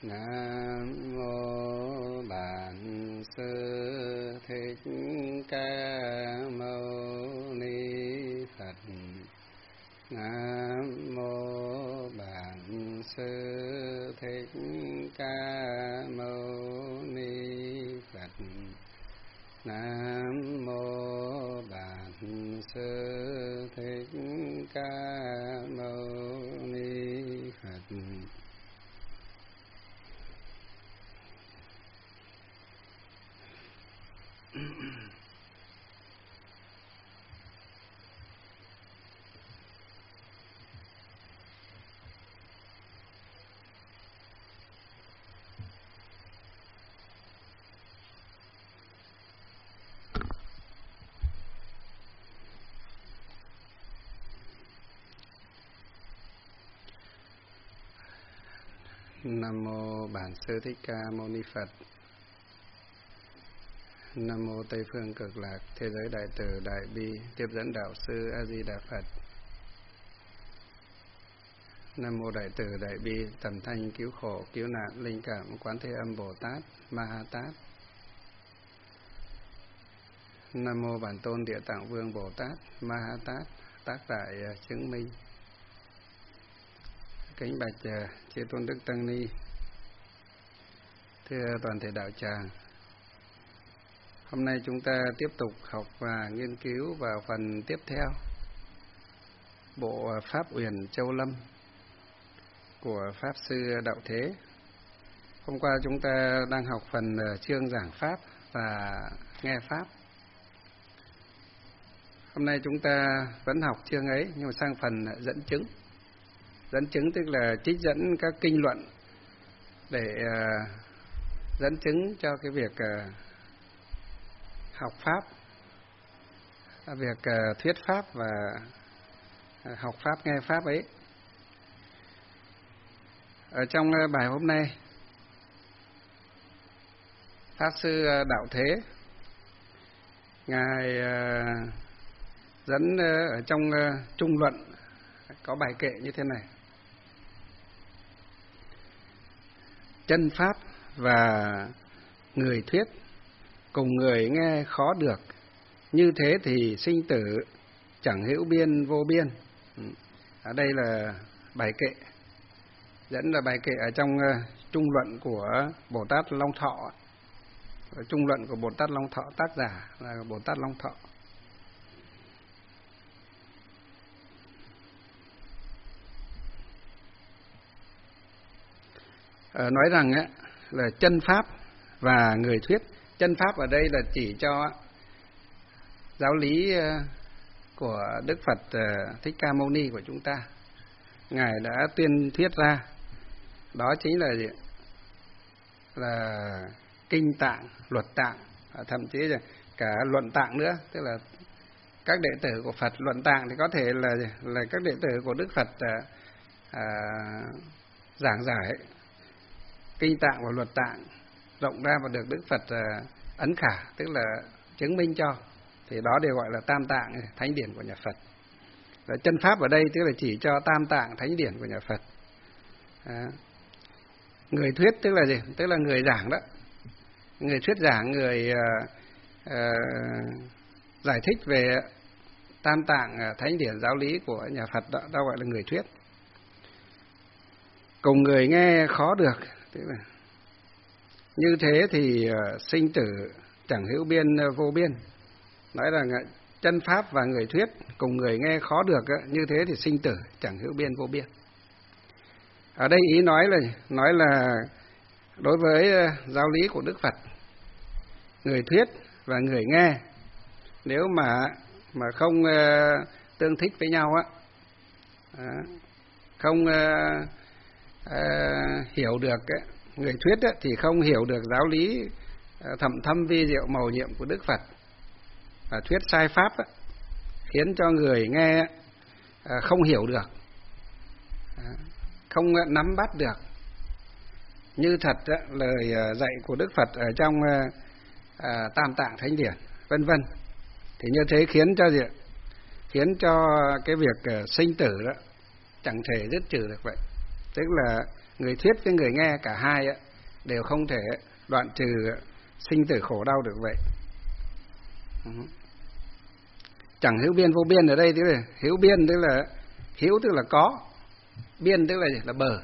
Nam mô Bản Sư Thích Ca Mâu Ni Phật. Nam mô Bản Sư Thích Ca Mâu Ni Phật. Nam mô Bản Sư Thích Ca Mâu Ni Phật. Nam mô Bản Sư Thích Ca Mâu Ni Phật. Nam mô Tây Phương Cực Lạc Thế Giới Đại Từ Đại Bi Tiếp Dẫn Đạo Sư A Di Đà Phật. Nam mô Đại Từ Đại Bi Tầm Thanh Cứu Khổ Cứu Nạn Linh Cảm Quán Thế Âm Bồ Tát Ma Ha Tát. Nam mô Bản Tôn Địa Tạng Vương Bồ Tát Ma Ha Tát, tác tại chứng minh. Kính bạch chư tôn đức tăng ni, thưa toàn thể đạo tràng. Hôm nay chúng ta tiếp tục học và nghiên cứu vào phần tiếp theo bộ Pháp Uyển Châu Lâm của Pháp Sư Đạo Thế. Hôm qua chúng ta đang học phần chương giảng Pháp và nghe Pháp. Hôm nay chúng ta vẫn học chương ấy nhưng mà sang phần dẫn chứng. Dẫn chứng tức là trích dẫn các kinh luận để dẫn chứng cho cái việc học Pháp, việc thuyết Pháp và học Pháp, nghe Pháp ấy. Ở trong bài hôm nay, Pháp Sư Đạo Thế, Ngài dẫn ở trong trung luận có bài kệ như thế này: chân Pháp và người thuyết cùng người nghe khó được, như thế thì sinh tử chẳng hữu biên vô biên. Ở đây là bài kệ, dẫn là bài kệ ở trong trung luận của Bồ Tát Long Thọ. Trung luận của Bồ Tát Long Thọ, tác giả là Bồ Tát Long Thọ. Nói rằng là chân Pháp và người thuyết. Chân Pháp ở đây là chỉ cho giáo lý của Đức Phật Thích Ca Mâu Ni của chúng ta. Ngài đã tuyên thuyết ra, đó chính là gì? Là kinh tạng, luật tạng, thậm chí là cả luận tạng nữa. Tức là các đệ tử của Phật. Luận tạng thì có thể là các đệ tử của Đức Phật giảng giải. Kinh tạng và luật tạng rộng ra và được Đức Phật ấn khả, tức là chứng minh cho, thì đó đều gọi là tam tạng thánh điển của nhà Phật. Và chân Pháp ở đây tức là chỉ cho tam tạng thánh điển của nhà Phật. Người thuyết tức là gì? Tức là người giảng đó. Người thuyết giảng, người giải thích về tam tạng thánh điển giáo lý của nhà Phật đó gọi là người thuyết. Cùng người nghe khó được, tức là như thế thì sinh tử chẳng hữu biên vô biên. Nói rằng chân Pháp và người thuyết cùng người nghe khó được, như thế thì sinh tử chẳng hữu biên vô biên. Ở đây ý nói là đối với giáo lý của Đức Phật, người thuyết và người nghe nếu mà không tương thích với nhau không hiểu được người thuyết thì không hiểu được giáo lý thậm thâm vi diệu mầu nhiệm của Đức Phật, và thuyết sai pháp khiến cho người nghe không hiểu được, không nắm bắt được như thật lời dạy của Đức Phật ở trong tam tạng thánh điển, vân vân. Thì như thế khiến cho cái việc sinh tử đó chẳng thể dứt trừ được vậy. tức là người thuyết với người nghe cả hai đều không thể đoạn trừ sinh tử khổ đau được vậy. Chẳng hữu biên vô biên ở đây tức là hữu biên tức là hữu tức là có, biên tức là bờ,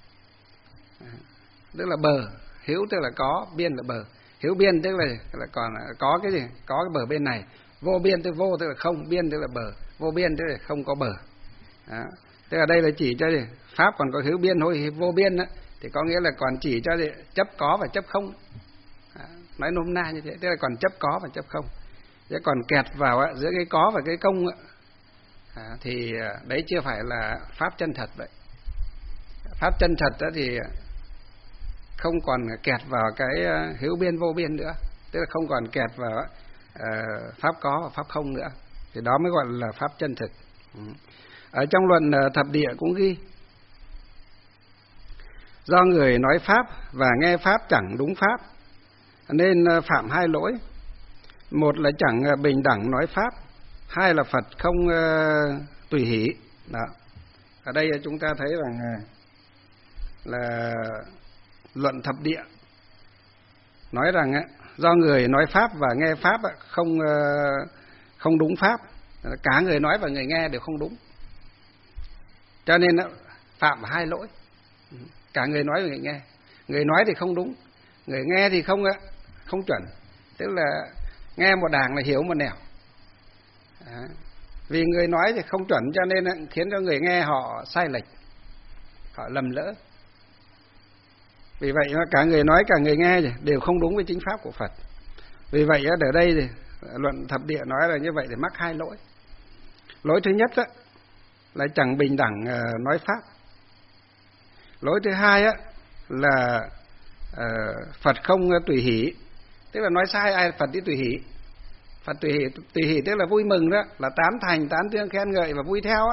tức là bờ. Hữu tức là có, biên là bờ. Hữu biên tức là còn có cái gì, có cái bờ bên này. Vô biên tức vô tức là không, biên tức là bờ, vô biên tức là không có bờ. Đó. Tức là đây là chỉ cho gì? Pháp còn có hữu biên thôi, vô biên đó, thì có nghĩa là còn chỉ cho gì? Chấp có và chấp không. Đó. Nói nôm na như thế, tức là còn chấp có và chấp không. Chứ còn kẹt vào giữa cái có và cái không thì đấy chưa phải là pháp chân thật vậy. Pháp chân thật thì không còn kẹt vào cái hữu biên vô biên nữa, tức là không còn kẹt vào pháp có và pháp không nữa, thì đó mới gọi là pháp chân thực. Ở trong luận thập địa cũng ghi: do người nói pháp và nghe pháp chẳng đúng pháp nên phạm hai lỗi. Một là chẳng bình đẳng nói pháp, hai là Phật không tùy hỷ. Đó. Ở đây chúng ta thấy rằng là luận thập địa nói rằng do người nói pháp và nghe pháp không đúng pháp, cả người nói và người nghe đều không đúng, cho nên phạm hai lỗi. Cả người nói và người nghe. Người nói thì không đúng, người nghe thì không chuẩn, tức là nghe một đàng là hiểu một nẻo. Vì người nói thì không chuẩn cho nên khiến cho người nghe họ sai lệch, họ lầm lỡ. Vì vậy cả người nói cả người nghe đều không đúng với chính pháp của Phật. Vì vậy ở đây thì luận thập địa nói là như vậy thì mắc hai lỗi. Lỗi thứ nhất là chẳng bình đẳng nói pháp. Lỗi thứ hai là Phật không tùy hỷ, tức là nói sai ai Phật đi tùy hỷ. Phật tùy hỷ tức là vui mừng đó, là tán thành, tán dương, khen ngợi và vui theo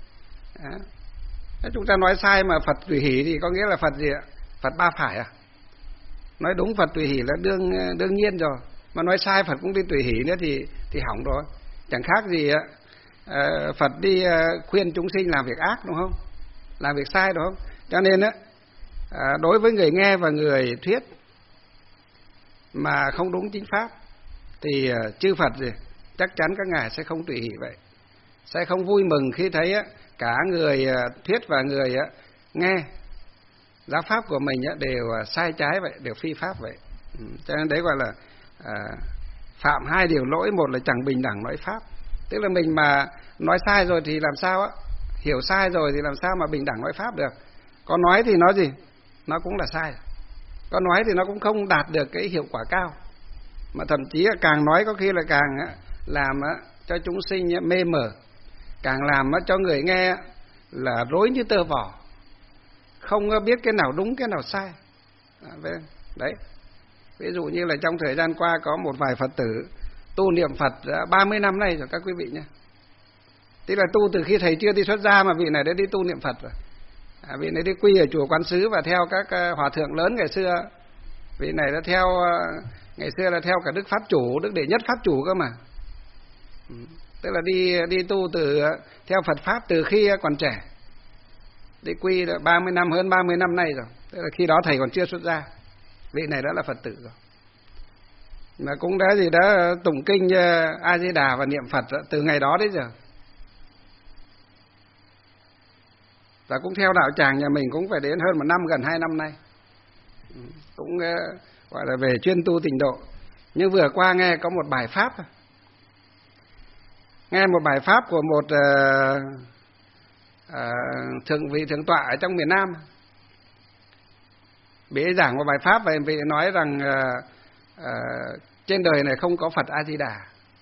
Chúng ta nói sai mà Phật tùy hỷ thì có nghĩa là Phật gì ạ? Phật ba phải Nói đúng Phật tùy hỷ là đương nhiên rồi, mà nói sai Phật cũng đi tùy hỷ nữa thì hỏng rồi. Chẳng khác gì Phật đi khuyên chúng sinh làm việc ác, đúng không? Làm việc sai, đúng không? Cho nên đối với người nghe và người thuyết mà không đúng chính pháp thì chư Phật chắc chắn các ngài sẽ không tùy hỷ vậy, sẽ không vui mừng khi thấy cả người thuyết và người nghe giáo pháp của mình đều sai trái vậy, đều phi pháp vậy. Cho nên đấy gọi là phạm hai điều lỗi. Một là chẳng bình đẳng nói pháp, tức là mình mà nói sai rồi thì làm sao hiểu sai rồi thì làm sao mà bình đẳng nói pháp được. Có nói thì nói gì, nó cũng là sai. Có nói thì nó cũng không đạt được cái hiệu quả cao, mà thậm chí càng nói có khi là càng làm cho chúng sinh mê mờ, càng làm cho người nghe là rối như tơ vò, không biết cái nào đúng cái nào sai. Đấy, ví dụ như là trong thời gian qua có một vài Phật tử tu niệm Phật đã 30 năm nay rồi các quý vị nhé. Tức là tu từ khi thầy chưa đi xuất gia mà vị này đã đi tu niệm Phật rồi. Vị này đi quy ở chùa Quán Sứ và theo các hòa thượng lớn ngày xưa. Vị này đã theo ngày xưa là theo cả Đức Pháp Chủ, Đức Đệ Nhất Pháp Chủ cơ mà. Tức là đi tu theo Phật Pháp từ khi còn trẻ. Đi quy 30 năm, hơn 30 năm nay rồi. Tức là khi đó thầy còn chưa xuất gia. Vị này đã là Phật tử rồi. Mà cũng đã tụng kinh A Di Đà và niệm Phật từ ngày đó đến giờ. Và cũng theo đạo tràng nhà mình cũng phải đến hơn 1 năm, gần 2 năm nay. Cũng gọi là về chuyên tu tịnh độ. Nhưng vừa qua nghe có một bài pháp. Nghe một bài pháp của một vị thượng tọa ở trong miền Nam. Vị ấy giảng một bài pháp và vị nói rằng trên đời này không có Phật A Di Đà.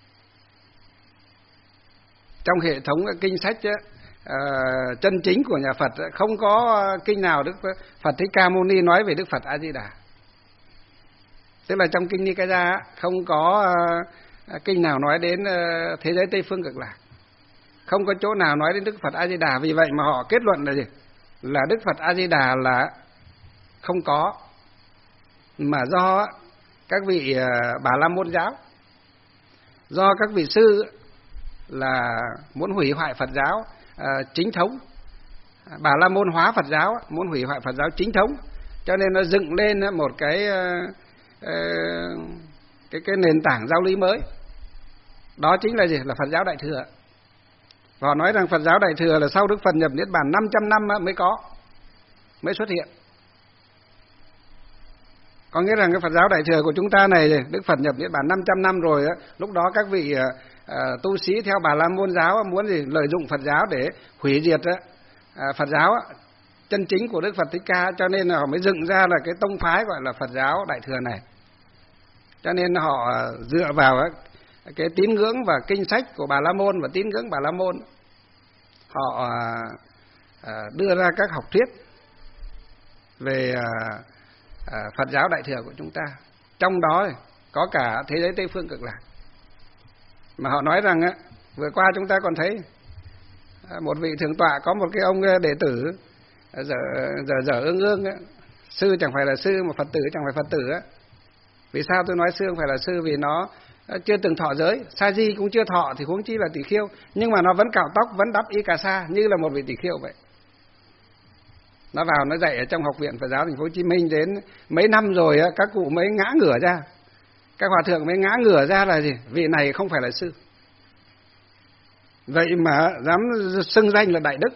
Trong hệ thống kinh sách chân chính của nhà Phật không có kinh nào Đức Phật Thích Ca Mâu Ni nói về Đức Phật A Di Đà. Tức là trong kinh Nikaya không có kinh nào nói đến thế giới Tây Phương Cực Lạc, không có chỗ nào nói đến Đức Phật A Di Đà. Vì vậy mà họ kết luận là gì? Là Đức Phật A Di Đà là không có, mà do các vị Bà La Môn giáo, do các vị sư là muốn hủy hoại Phật giáo chính thống, Bà La Môn hóa Phật giáo, muốn hủy hoại Phật giáo chính thống, cho nên nó dựng lên một cái nền tảng giáo lý mới. Đó chính là gì? Là Phật giáo Đại Thừa. Và họ nói rằng Phật giáo Đại Thừa là sau Đức Phật nhập Niết Bàn 500 năm mới xuất hiện. Có nghĩa rằng cái Phật giáo Đại Thừa của chúng ta này, Đức Phật nhập Niết Bàn 500 năm rồi, lúc đó các vị tu sĩ theo Bà La Môn giáo muốn lợi dụng Phật giáo để hủy diệt Phật giáo chân chính của Đức Phật Thích Ca, cho nên họ mới dựng ra là cái tông phái gọi là Phật giáo Đại Thừa này. Cho nên họ dựa vào cái tín ngưỡng và kinh sách của Bà La Môn và tín ngưỡng Bà La Môn, họ đưa ra các học thuyết về Phật giáo Đại Thừa của chúng ta. Trong đó có cả thế giới Tây Phương Cực Lạc. Mà họ nói rằng vừa qua chúng ta còn thấy một vị thượng tọa có một cái ông đệ tử dở ương sư chẳng phải là sư mà Phật tử chẳng phải Phật tử á. Vì sao tôi nói sư không phải là sư? Vì nó chưa từng thọ giới, sa di cũng chưa thọ thì huống chi là tỳ kheo, nhưng mà nó vẫn cạo tóc, vẫn đắp y cà sa như là một vị tỳ kheo vậy. Nó vào nó dạy ở trong Học viện Phật giáo Thành phố Hồ Chí Minh đến mấy năm rồi á, các cụ mới ngã ngửa ra, các hòa thượng mới ngã ngửa ra là gì? Vị này không phải là sư. Vậy mà dám xưng danh là đại đức.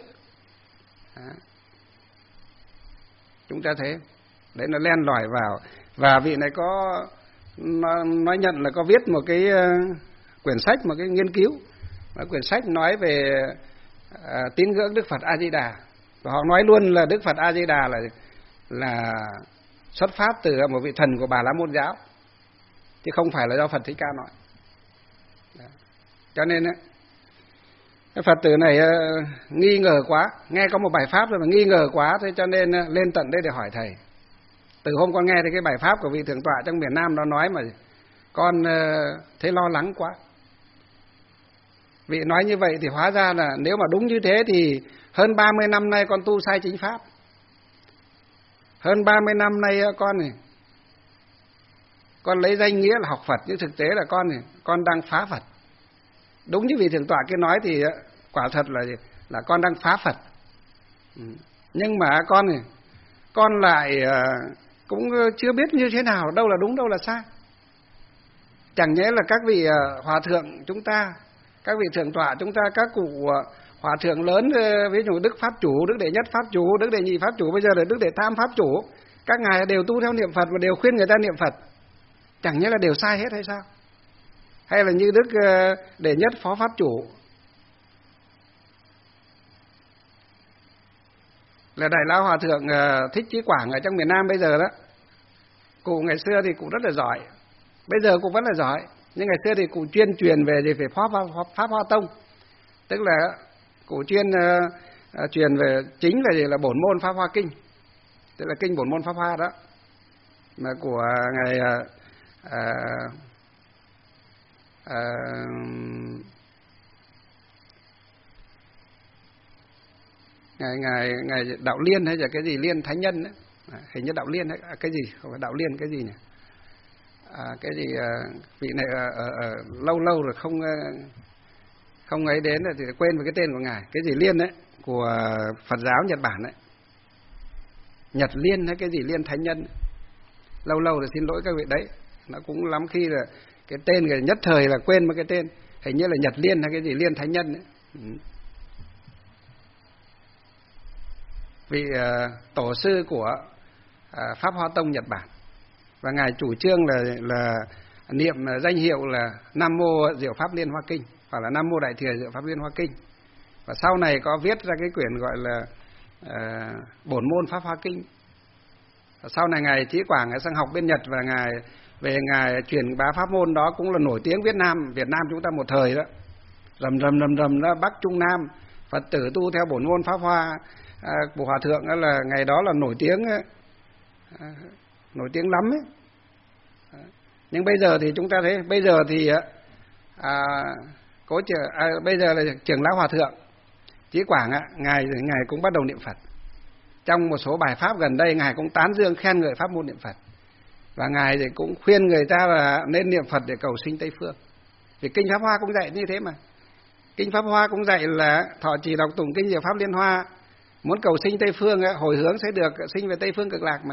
Chúng ta thấy đấy, nó len lỏi vào. Và vị này nó nhận là có viết một cái quyển sách, một cái nghiên cứu, quyển sách nói về tín ngưỡng Đức Phật A Di Đà. Và họ nói luôn là Đức Phật A Di Đà là xuất phát từ một vị thần của Bà La Môn giáo, chứ không phải là do Phật Thích Ca nói. Cho nên cái Phật tử này nghi ngờ quá, nghe có một bài pháp rồi mà nghi ngờ quá, thế cho nên lên tận đây để hỏi thầy. Từ hôm con nghe thấy cái bài pháp của vị thượng tọa trong miền Nam nó nói mà con thấy lo lắng quá. Vị nói như vậy thì hóa ra là nếu mà đúng như thế thì hơn 30 năm nay con tu sai chính pháp. Hơn 30 năm nay con lấy danh nghĩa là học Phật, nhưng thực tế là con đang phá Phật. Đúng như vị thượng tọa kia nói thì quả thật là con đang phá Phật. Nhưng mà con lại cũng chưa biết như thế nào, đâu là đúng đâu là sai. Chẳng nhẽ là các vị hòa thượng chúng ta, các vị thượng tọa chúng ta, các cụ hòa thượng lớn, ví dụ Đức Pháp Chủ, Đức Đệ Nhất Pháp Chủ, Đức Đệ Nhị Pháp Chủ, bây giờ là Đức Đệ Tam Pháp Chủ, các ngài đều tu theo niệm Phật và đều khuyên người ta niệm Phật. Chẳng nhẽ là đều sai hết hay sao? Hay là như Đức Đệ Nhất Phó Pháp Chủ là Đại Lão Hòa Thượng Thích Chí Quảng ở trong miền Nam bây giờ đó. Cụ ngày xưa thì cụ rất là giỏi, bây giờ cụ vẫn là giỏi, nhưng ngày xưa thì cụ chuyên truyền về Pháp Hoa Tông, tức là cụ chuyên truyền về chính là bổn môn Pháp Hoa Kinh, tức là kinh bổn môn Pháp Hoa đó, mà của ngài ngài Đạo Liên hay là cái gì Liên Thánh Nhân đấy, hình như Đạo Liên hay cái gì, không phải Đạo Liên cái gì nhỉ, cái gì vị này lâu rồi không ấy đến thì quên về cái tên của ngài, cái gì Liên đấy của Phật giáo Nhật Bản đấy, Nhật Liên hay cái gì Liên Thánh Nhân, lâu rồi xin lỗi các vị đấy, nó cũng lắm khi là cái tên người nhất thời là quên mất cái tên, hình như là Nhật Liên hay cái gì Liên Thánh Nhân đấy. Vị tổ sư của Pháp Hoa Tông Nhật Bản, và ngài chủ trương là niệm danh hiệu là Nam Mô Diệu Pháp Liên Hoa Kinh, hoặc là Nam Mô Đại Thừa Diệu Pháp Liên Hoa Kinh, và sau này có viết ra cái quyển gọi là Bổn Môn Pháp Hoa Kinh. Và sau này ngài Chí Quảng ngài sang học bên Nhật, và ngài truyền bá pháp môn đó cũng là nổi tiếng Việt Nam chúng ta một thời đó, rầm đó, Bắc Trung Nam Phật tử tu theo bổn môn Pháp Hoa của hòa thượng đó, là ngày đó là nổi tiếng lắm ấy. Nhưng bây giờ thì chúng ta thấy, bây giờ thì bây giờ là trưởng lão hòa thượng Chí Quảng ngài cũng bắt đầu niệm Phật. Trong một số bài pháp gần đây ngài cũng tán dương khen ngợi pháp môn niệm Phật, và ngài thì cũng khuyên người ta là nên niệm Phật để cầu sinh Tây phương. Vì kinh Pháp Hoa cũng dạy như thế mà. Kinh Pháp Hoa cũng dạy là thọ trì đọc tụng kinh Diệu Pháp Liên Hoa Muốn cầu sinh Tây Phương hồi hướng sẽ được sinh về Tây Phương Cực Lạc mà.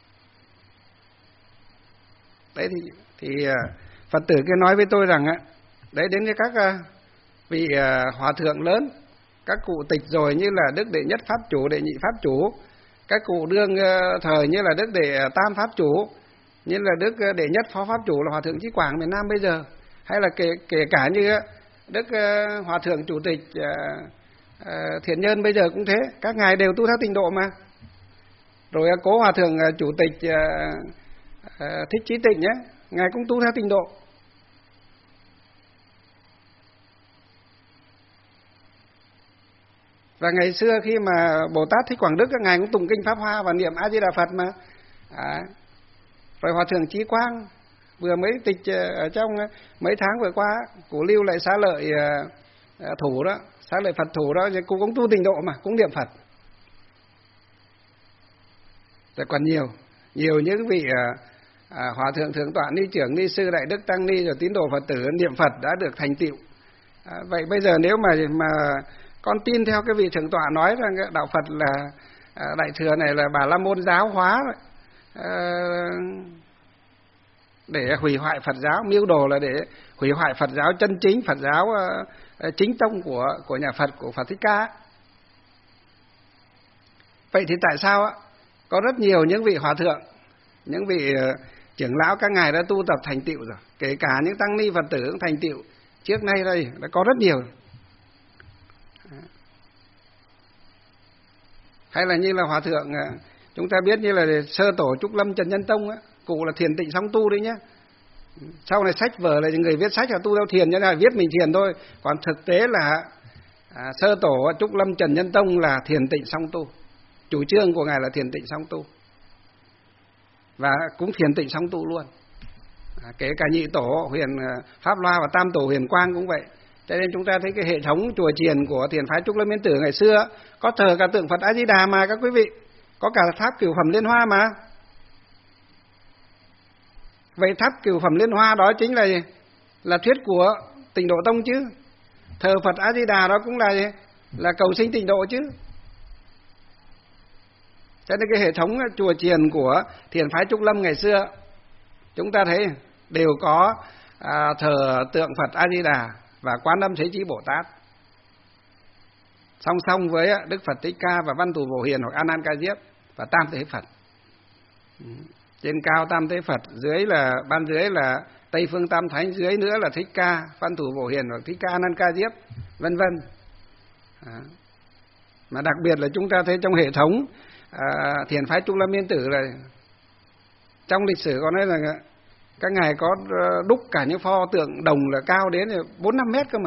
Đấy thì Phật tử kia nói với tôi rằng đấy, đến với các vị hòa thượng lớn, các cụ tịch rồi như là Đức Đệ Nhất Pháp Chủ, Đệ Nhị Pháp Chủ, các cụ đương thời như là Đức Đệ Tam Pháp Chủ, như là Đức Đệ Nhất Phó Pháp Chủ là Hòa thượng Chí Quảng miền Nam bây giờ, hay là kể cả như Đức Hòa thượng Chủ tịch Thiện Nhân bây giờ cũng thế, các ngài đều tu theo tịnh độ mà. Rồi cố Hòa thượng Chủ tịch Thích Chí Tịnh nhé, ngài cũng tu theo tịnh độ. Và ngày xưa khi mà Bồ Tát Thích Quảng Đức, các ngài cũng tụng kinh Pháp Hoa và niệm A Di Đà Phật mà. Rồi Hòa thượng Chí Quang vừa mới tịch ở trong mấy tháng vừa qua, cụ lưu lại xá lợi thủ đó, xá lợi Phật thủ đó, cụ cũng tu tịnh độ mà, cũng niệm Phật. Rồi còn nhiều những vị Hòa thượng Thượng tọa Ni trưởng, Ni sư, Đại đức Tăng Ni rồi tín đồ Phật tử niệm Phật đã được thành tựu. Vậy bây giờ nếu mà con tin theo cái vị Thượng tọa nói rằng đạo Phật là Đại thừa này là Bà La Môn giáo hóa để hủy hoại Phật giáo, mưu đồ là để hủy hoại Phật giáo chân chính, Phật giáo chính tông của nhà Phật, của Phật Thích Ca. Vậy thì tại sao có rất nhiều những vị hòa thượng, những vị trưởng lão các ngài đã tu tập thành tựu rồi, kể cả những tăng ni Phật tử cũng thành tựu trước nay đây đã có rất nhiều. Hay là như là Hòa thượng chúng ta biết như là Sơ Tổ Trúc Lâm Trần Nhân Tông cụ là thiền tịnh song tu đấy nhé. Sau này sách vở là người viết sách là tu theo thiền, cho nên là viết mình thiền thôi, còn thực tế là Sơ Tổ Trúc Lâm Trần Nhân Tông là thiền tịnh song tu, chủ trương của ngài là thiền tịnh song tu, và cũng thiền tịnh song tu luôn. Kể cả Nhị Tổ Huyền Pháp Loa và Tam Tổ Huyền Quang cũng vậy. Cho nên chúng ta thấy cái hệ thống chùa chiền của thiền phái Trúc Lâm Yên Tử ngày xưa có thờ cả tượng Phật A Di Đà mà các quý vị, có cả tháp Cửu Phẩm Liên Hoa mà. Vậy tháp Cửu Phẩm Liên Hoa đó chính là thuyết của Tịnh Độ Tông chứ. Thờ Phật A Di Đà đó cũng là cầu sinh tịnh độ chứ. Cho nên cái hệ thống chùa chiền của thiền phái Trúc Lâm ngày xưa chúng ta thấy đều có thờ tượng Phật A Di Đà và Quán Âm Thế Chí Bồ Tát, song song với Đức Phật Thích Ca và Văn Thù Phổ Hiền hoặc A Nan Ca Diếp và Tam Thế Phật. Trên cao Tam Thế Phật, ban dưới là Tây Phương Tam Thánh, dưới nữa là Thích Ca, Văn Thù Phổ Hiền hoặc Thích Ca A Nan Ca Diếp, vân vân. Mà đặc biệt là chúng ta thấy trong hệ thống thiền phái Trúc Lâm Yên Tử là trong lịch sử có nói rằng các ngài có đúc cả những pho tượng đồng là cao đến 4-5 mét cơ mà.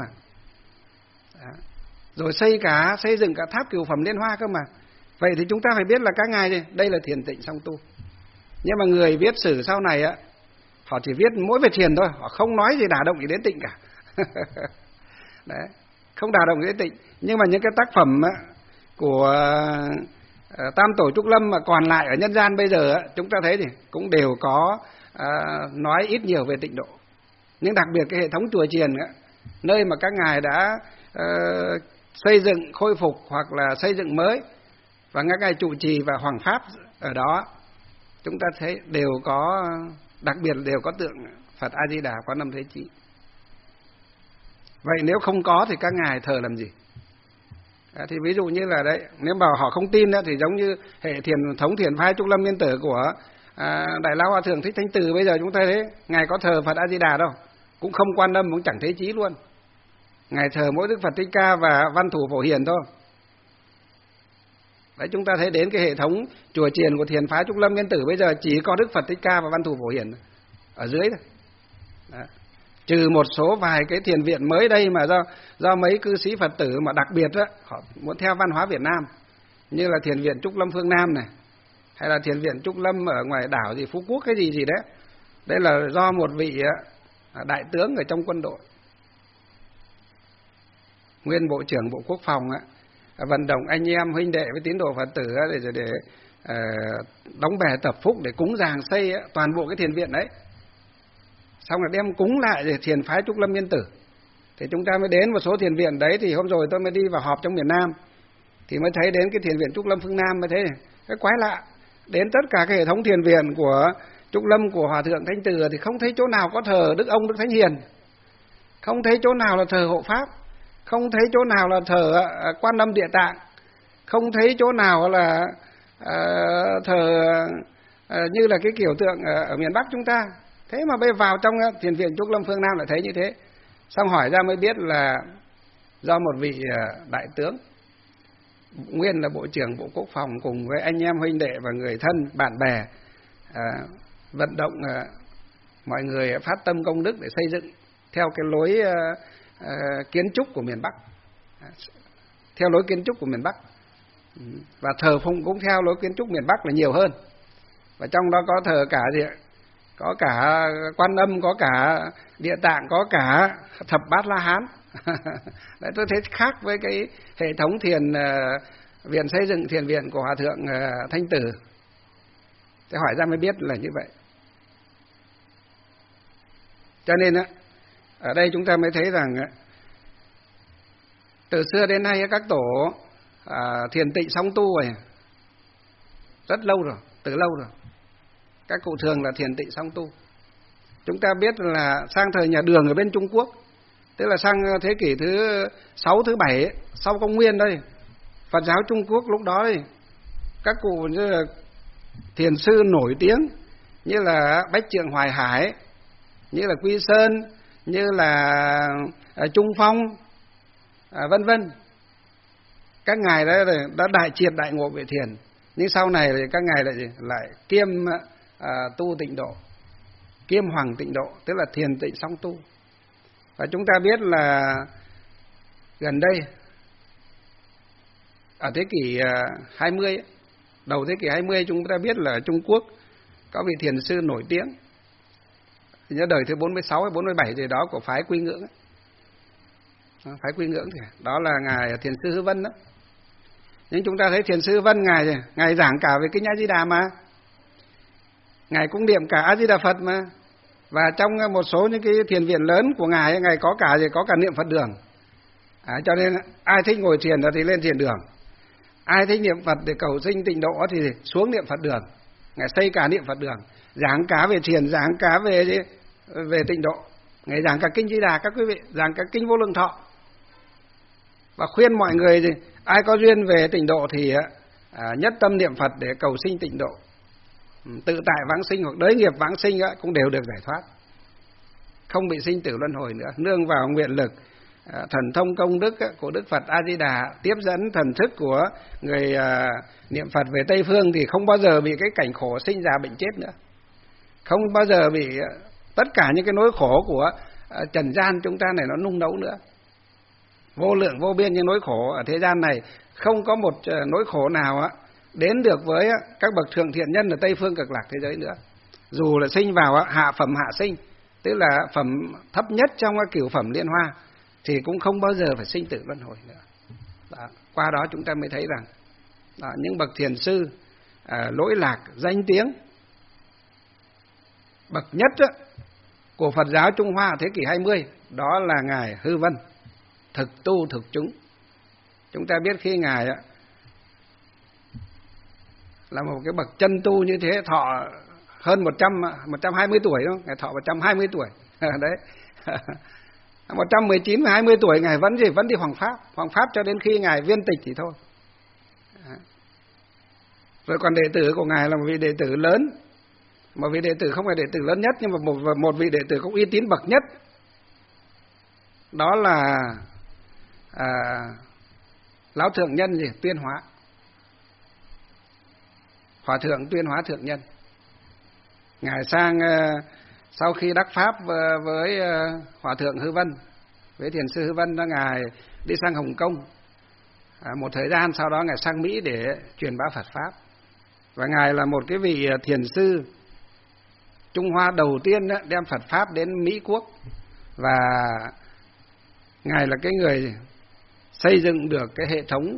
Rồi xây dựng cả tháp Cửu Phẩm Liên Hoa cơ mà. Vậy thì chúng ta phải biết là các ngài đây là thiền tịnh song tu. Nhưng mà người viết sử sau này họ chỉ viết mỗi về thiền thôi, họ không nói gì đả động gì đến tịnh cả. Đấy, không đả động gì đến tịnh. Nhưng mà những cái tác phẩm của Tam Tổ Trúc Lâm mà còn lại ở nhân gian bây giờ chúng ta thấy thì cũng đều có nói ít nhiều về tịnh độ. Nhưng đặc biệt cái hệ thống chùa chiền nơi mà các ngài đã xây dựng, khôi phục hoặc là xây dựng mới và các ngài trụ trì và hoàng pháp ở đó, chúng ta thấy đều có, đặc biệt đều có tượng Phật A Di Đà, Quán Âm Thế Chí. Vậy nếu không có thì các ngài thờ làm gì? Thì ví dụ như là đấy, nếu bảo họ không tin thì giống như hệ thống thiền phái Trúc Lâm Yên Tử của Đại Lão Hòa Thượng Thích Thanh Từ, bây giờ chúng ta thấy ngài có thờ Phật A Di Đà đâu, cũng không Quan Âm, cũng chẳng Thế Chí luôn. Ngài thờ mỗi Đức Phật Thích Ca và Văn Thù Phổ Hiền thôi. Đấy, chúng ta thấy đến cái hệ thống chùa chiền của thiền phái Trúc Lâm Yên Tử bây giờ chỉ có Đức Phật Thích Ca và Văn Thù Phổ Hiền ở dưới thôi. Đó. Trừ một số vài cái thiền viện mới đây mà do mấy cư sĩ Phật tử mà đặc biệt họ muốn theo văn hóa Việt Nam, như là thiền viện Trúc Lâm Phương Nam này, hay là thiền viện Trúc Lâm ở ngoài đảo Phú Quốc cái gì đấy. Đây là do một vị đại tướng ở trong quân đội, nguyên Bộ trưởng Bộ Quốc phòng vận động anh em huynh đệ với tín đồ Phật tử để đóng bè tập phúc để cúng dường xây toàn bộ cái thiền viện đấy. Xong rồi đem cúng lại để thiền phái Trúc Lâm Yên Tử. Thì chúng ta mới đến một số thiền viện đấy, thì hôm rồi tôi mới đi vào họp trong miền Nam. thì mới thấy đến cái thiền viện Trúc Lâm phương Nam, mới thấy cái quái lạ. Đến tất cả cái hệ thống thiền viện của Trúc Lâm, của Hòa Thượng Thanh Từ thì không thấy chỗ nào có thờ Đức Ông Đức Thánh Hiền, không thấy chỗ nào là thờ Hộ Pháp, không thấy chỗ nào là thờ Quan Âm Địa Tạng, không thấy chỗ nào là thờ như là cái kiểu tượng ở miền Bắc chúng ta. Thế mà bây vào trong thiền viện Trúc Lâm phương Nam lại thấy như thế. Xong hỏi ra mới biết là do một vị đại tướng nguyên là Bộ trưởng Bộ Quốc phòng cùng với anh em huynh đệ và người thân bạn bè vận động mọi người phát tâm công đức để xây dựng theo cái lối kiến trúc của miền Bắc, theo lối kiến trúc của miền Bắc, và thờ phụng cũng theo lối kiến trúc miền Bắc là nhiều hơn. Và trong đó có thờ cả gì, có cả Quan Âm, có cả Địa Tạng, có cả Thập Bát La Hán. Đấy, tôi thấy khác với cái hệ thống thiền viện xây dựng thiền viện của Hòa Thượng Thanh Từ. Thế hỏi ra mới biết là như vậy. Cho nên ở đây chúng ta mới thấy rằng từ xưa đến nay các tổ thiền tịnh song tu rồi, rất lâu rồi, từ lâu rồi. Các cụ thường là thiền tịnh song tu. Chúng ta biết là sang thời nhà Đường ở bên Trung Quốc, tức là sang thế kỷ thứ 6, thứ 7 sau công nguyên đây, Phật giáo Trung Quốc lúc đó đây, các cụ như là thiền sư nổi tiếng như là Bách Trượng Hoài Hải, như là Quy Sơn, như là Trung Phong, vân vân. Các ngài đã đại triệt đại ngộ về thiền, nhưng sau này thì các ngài lại kiêm tu tịnh độ, kiêm hoàng tịnh độ, tức là thiền tịnh song tu. Và chúng ta biết là gần đây ở thế kỷ 20, đầu thế kỷ 20, chúng ta biết là Trung Quốc có vị thiền sư nổi tiếng, nhớ đời thứ 46 hay 47 gì đó của phái Quy Ngưỡng. Phái Quy Ngưỡng thì đó là ngài thiền sư Hư Vân đó. Nhưng chúng ta thấy thiền sư Hư Vân ngài giảng cả về kinh A Di Đà mà, ngài cũng niệm cả A Di Đà Phật mà. Và trong một số những cái thiền viện lớn của ngài có cả niệm Phật đường. Cho nên ai thích ngồi thiền thì lên thiền đường, ai thích niệm Phật để cầu sinh tịnh độ thì xuống niệm Phật đường. Ngài xây cả niệm Phật đường, giảng cả về thiền, giảng cả về tịnh độ. Ngài giảng cả kinh Di Đà các quý vị, giảng cả kinh Vô Lượng Thọ. Và khuyên mọi người ai có duyên về tịnh độ thì nhất tâm niệm Phật để cầu sinh tịnh độ, tự tại vãng sinh hoặc đới nghiệp vãng sinh cũng đều được giải thoát, không bị sinh tử luân hồi nữa. Nương vào nguyện lực thần thông công đức của Đức Phật A Di Đà, tiếp dẫn thần thức của người niệm Phật về Tây phương thì không bao giờ bị cái cảnh khổ sinh già bệnh chết nữa, không bao giờ bị tất cả những cái nỗi khổ của trần gian chúng ta này nó nung nấu nữa. Vô lượng vô biên những nỗi khổ ở thế gian này, không có một nỗi khổ nào đến được với các bậc thượng thiện nhân ở Tây phương Cực Lạc thế giới nữa. Dù là sinh vào hạ phẩm hạ sinh, tức là phẩm thấp nhất trong cửu phẩm liên hoa, thì cũng không bao giờ phải sinh tử luân hồi nữa. Đó. Qua đó chúng ta mới thấy rằng những bậc thiền sư lỗi lạc danh tiếng bậc nhất của Phật giáo Trung Hoa thế kỷ 20, đó là ngài Hư Vân, thực tu thực chúng. Chúng ta biết khi ngài là một cái bậc chân tu như thế, thọ hơn 120 tuổi đúng không? Ngài thọ 120 tuổi. Đấy. 119 và 20 tuổi ngài vẫn đi hoàng pháp cho đến khi ngài viên tịch thì thôi. Rồi còn đệ tử của ngài là một vị đệ tử lớn, một vị đệ tử không phải đệ tử lớn nhất nhưng mà một vị đệ tử cũng uy tín bậc nhất. Đó là lão thượng nhân Tuyên Hóa, Hòa thượng Tuyên Hóa thượng nhân. Ngài sang sau khi đắc pháp với Hòa thượng Hư Vân, với thiền sư Hư Vân đó, ngài đi sang Hồng Kông một thời gian, sau đó ngài sang Mỹ để truyền bá Phật pháp. Và ngài là một cái vị thiền sư Trung Hoa đầu tiên đem Phật pháp đến Mỹ quốc, và ngài là cái người xây dựng được cái hệ thống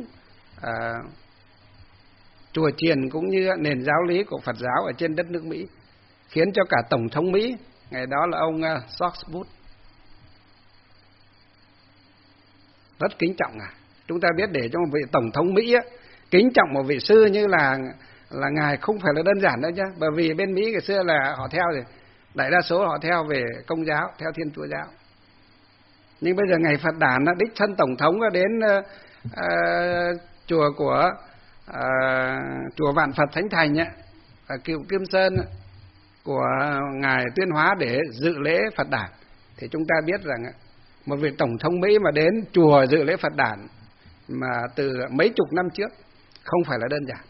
chùa chiền cũng như nền giáo lý của Phật giáo ở trên đất nước Mỹ, khiến cho cả tổng thống Mỹ ngày đó là ông George Bush rất kính trọng ngài. Chúng ta biết để cho một vị tổng thống Mỹ á, kính trọng một vị sư như là ngài không phải là đơn giản đâu nhá. Bởi vì bên Mỹ ngày xưa là họ theo thì đại đa số họ theo về Công giáo, theo Thiên Chúa giáo. Nhưng bây giờ ngày Phật đản đích thân tổng thống đến chùa của chùa Vạn Phật Thánh Thành ở Cựu Kim Sơn của ngài Tuyên Hóa để dự lễ Phật đản, thì chúng ta biết rằng một vị tổng thống Mỹ mà đến chùa dự lễ Phật đản mà từ mấy chục năm trước không phải là đơn giản.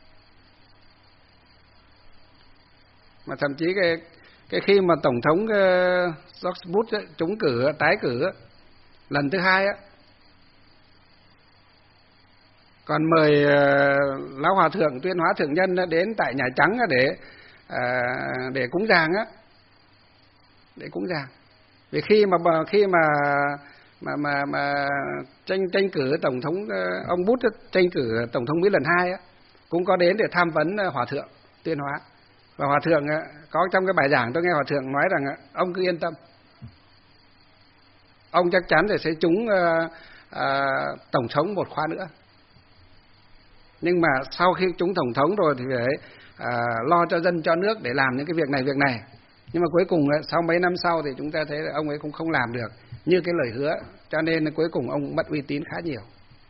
Mà thậm chí cái khi mà tổng thống George Bush trúng cử, tái cử lần thứ 2 còn mời Lão Hòa Thượng Tuyên Hóa Thượng Nhân đến tại Nhà Trắng để cúng giàng để cúng giàng. Vì khi mà tranh cử tổng thống, ông Bush tranh cử tổng thống Mỹ lần 2 cũng có đến để tham vấn Hòa Thượng Tuyên Hóa. Và Hòa Thượng có trong cái bài giảng tôi nghe Hòa Thượng nói rằng ông cứ yên tâm, ông chắc chắn sẽ trúng tổng thống một khóa nữa. Nhưng mà sau khi trúng tổng thống rồi thì phải lo cho dân cho nước để làm những cái việc này. Nhưng mà cuối cùng sau mấy năm sau thì chúng ta thấy là ông ấy cũng không làm được như cái lời hứa, cho nên cuối cùng ông cũng mất uy tín khá nhiều.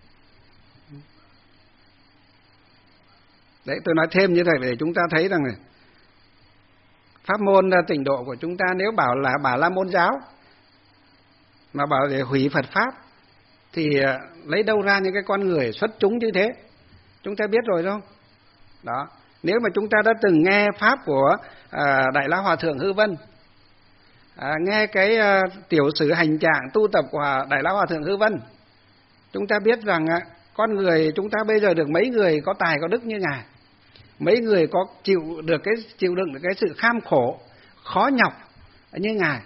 Đấy, tôi nói thêm như thế để chúng ta thấy rằng này, pháp môn tịnh độ của chúng ta nếu bảo là Bà La Môn giáo mà bảo để hủy Phật pháp thì lấy đâu ra những cái con người xuất chúng như thế? Chúng ta biết rồi không? Đó, nếu mà chúng ta đã từng nghe pháp của Đại La Hòa Thượng Hư Vân, nghe cái tiểu sử hành trạng tu tập của Đại La Hòa Thượng Hư Vân, chúng ta biết rằng con người chúng ta bây giờ được mấy người có tài có đức như ngài, mấy người có chịu đựng được cái sự kham khổ khó nhọc như ngài,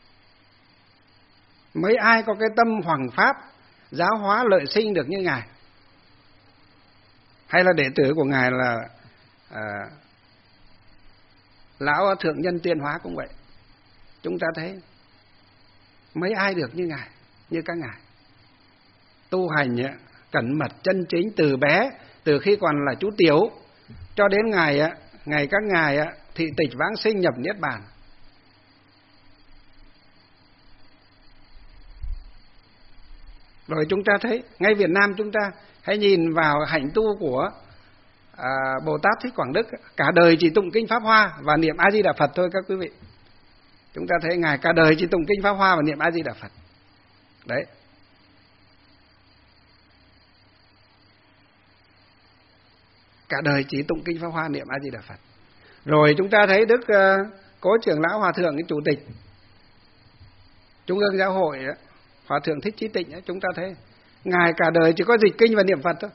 mấy ai có cái tâm hoằng pháp giáo hóa lợi sinh được như ngài. Hay là đệ tử của ngài là Lão Thượng Nhân Tuyên Hóa cũng vậy. Chúng ta thấy mấy ai được như ngài, như các ngài tu hành cẩn mật chân chính từ bé, từ khi còn là chú tiểu cho đến ngày các ngài thị tịch vãng sinh nhập niết bàn. Rồi chúng ta thấy ngay Việt Nam chúng ta hãy nhìn vào hạnh tu của Bồ Tát Thích Quảng Đức, cả đời chỉ tụng kinh Pháp Hoa và niệm A Di Đà Phật thôi các quý vị. Chúng ta thấy ngài cả đời chỉ tụng kinh Pháp Hoa và niệm A Di Đà Phật. Đấy. Cả đời chỉ tụng kinh Pháp Hoa niệm A Di Đà Phật. Rồi chúng ta thấy Đức Cố Trưởng Lão Hòa Thượng, cái chủ tịch Trung ương Giáo hội Hòa Thượng Thích Chí Tịnh, chúng ta thấy ngài cả đời chỉ có dịch kinh và niệm Phật thôi.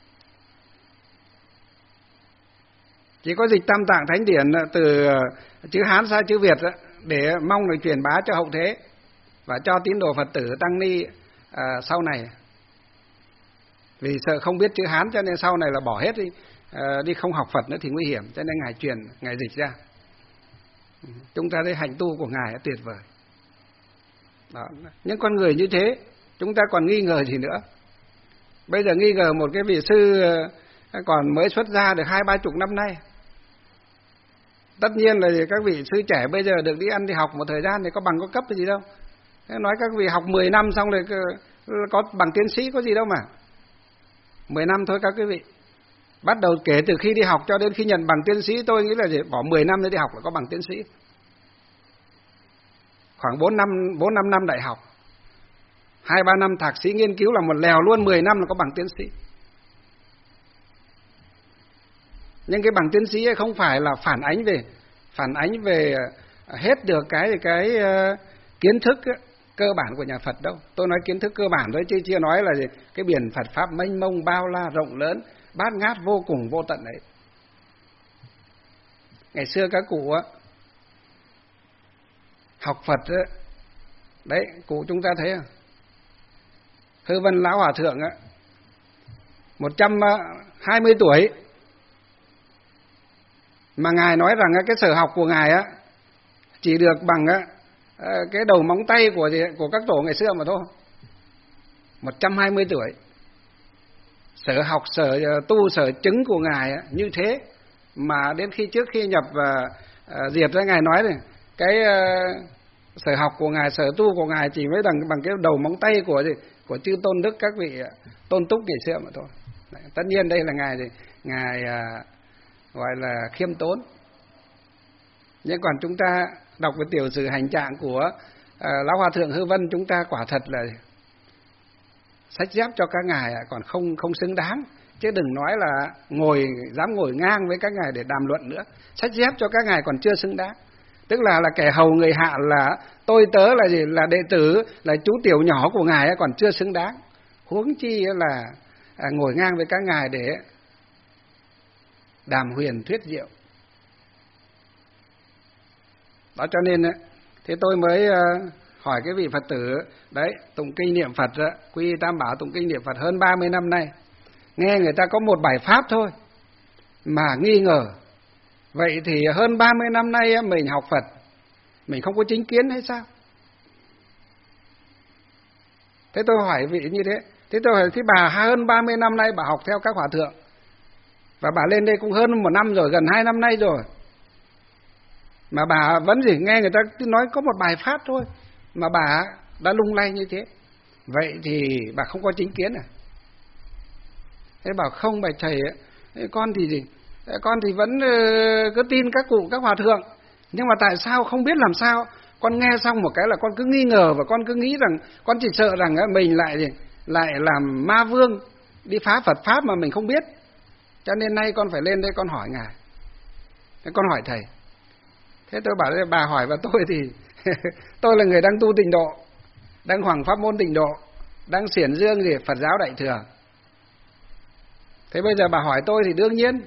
Chỉ có dịch Tam Tạng Thánh Điển từ chữ Hán sang chữ Việt để mong được truyền bá cho hậu thế và cho tín đồ Phật tử tăng ni sau này. Vì sợ không biết chữ Hán cho nên sau này là bỏ hết đi không học Phật nữa thì nguy hiểm, cho nên ngài dịch ra. Chúng ta thấy hành tu của ngài tuyệt vời. Đó. Những con người như thế chúng ta còn nghi ngờ gì nữa? Bây giờ nghi ngờ một cái vị sư còn mới xuất gia được 20-30 năm nay. Tất nhiên là các vị sư trẻ bây giờ được đi ăn đi học một thời gian thì có bằng có cấp gì đâu. Nói các vị học 10 năm xong rồi có bằng tiến sĩ có gì đâu mà. 10 năm thôi các quý vị. Bắt đầu kể từ khi đi học cho đến khi nhận bằng tiến sĩ, tôi nghĩ là bỏ 10 năm để đi học là có bằng tiến sĩ. Khoảng 4-5 năm đại học, 2-3 năm thạc sĩ nghiên cứu là một lèo luôn, 10 năm là có bằng tiến sĩ. Nhưng cái bằng tiến sĩ ấy không phải là phản ánh về hết được cái kiến thức cơ bản của nhà Phật đâu. Tôi nói kiến thức cơ bản thôi chứ chưa nói là cái biển Phật pháp mênh mông bao la rộng lớn, bát ngát vô cùng vô tận đấy. Ngày xưa các cụ học Phật đấy, cụ chúng ta thấy Hư Vân Lão Hòa Thượng 120 tuổi mà ngài nói rằng cái sở học của ngài chỉ được bằng cái đầu móng tay của các tổ ngày xưa mà thôi. 120 tuổi sở học, sở tu, sở chứng của Ngài như thế, mà đến trước khi nhập diệt ra, Ngài nói này, cái sở học của Ngài, sở tu của Ngài chỉ mới bằng cái đầu móng tay của chư tôn đức các vị tôn túc ngày xưa mà thôi. Đấy, tất nhiên đây là Ngài gọi là khiêm tốn. Nhưng còn chúng ta đọc cái tiểu sử hành trạng của Lão Hòa Thượng Hư Vân, chúng ta quả thật là sách dép cho các ngài còn không xứng đáng, chứ đừng nói là dám ngồi ngang với các ngài để đàm luận nữa. Sách dép cho các ngài còn chưa xứng đáng, tức là kẻ hầu người hạ, là tôi tớ, là gì, là đệ tử, là chú tiểu nhỏ của ngài còn chưa xứng đáng, huống chi là ngồi ngang với các ngài để đàm huyền thuyết diệu. Đó cho nên thế tôi mới hỏi cái vị Phật tử đấy, tụng kinh niệm Phật, quy y Tam Bảo, tụng kinh niệm Phật hơn 30 năm nay, nghe người ta có một bài pháp thôi mà nghi ngờ. Vậy thì hơn 30 năm nay mình học Phật, mình không có chính kiến hay sao? Thế tôi hỏi vị như thế. Thế tôi hỏi, thế bà hơn 30 năm nay bà học theo các hòa thượng, và bà lên đây cũng hơn 1 năm rồi, gần 2 năm nay rồi, mà bà vẫn chỉ nghe người ta nói có một bài pháp thôi mà bà đã lung lay như thế. Vậy thì bà không có chính kiến à? Thế bảo không, bạch thầy, con thì gì? Con thì vẫn cứ tin các cụ, các hòa thượng, nhưng mà tại sao không biết làm sao, con nghe xong một cái là con cứ nghi ngờ, và con cứ nghĩ rằng, con chỉ sợ rằng mình lại làm ma vương đi phá Phật pháp mà mình không biết. Cho nên nay con phải lên đây con hỏi ngài. Thế con hỏi thầy. Thế tôi bảo bà hỏi, và tôi thì tôi là người đang tu tịnh độ, đang hoằng pháp môn tịnh độ, đang xiển dương Phật giáo Đại Thừa. Thế bây giờ bà hỏi tôi thì đương nhiên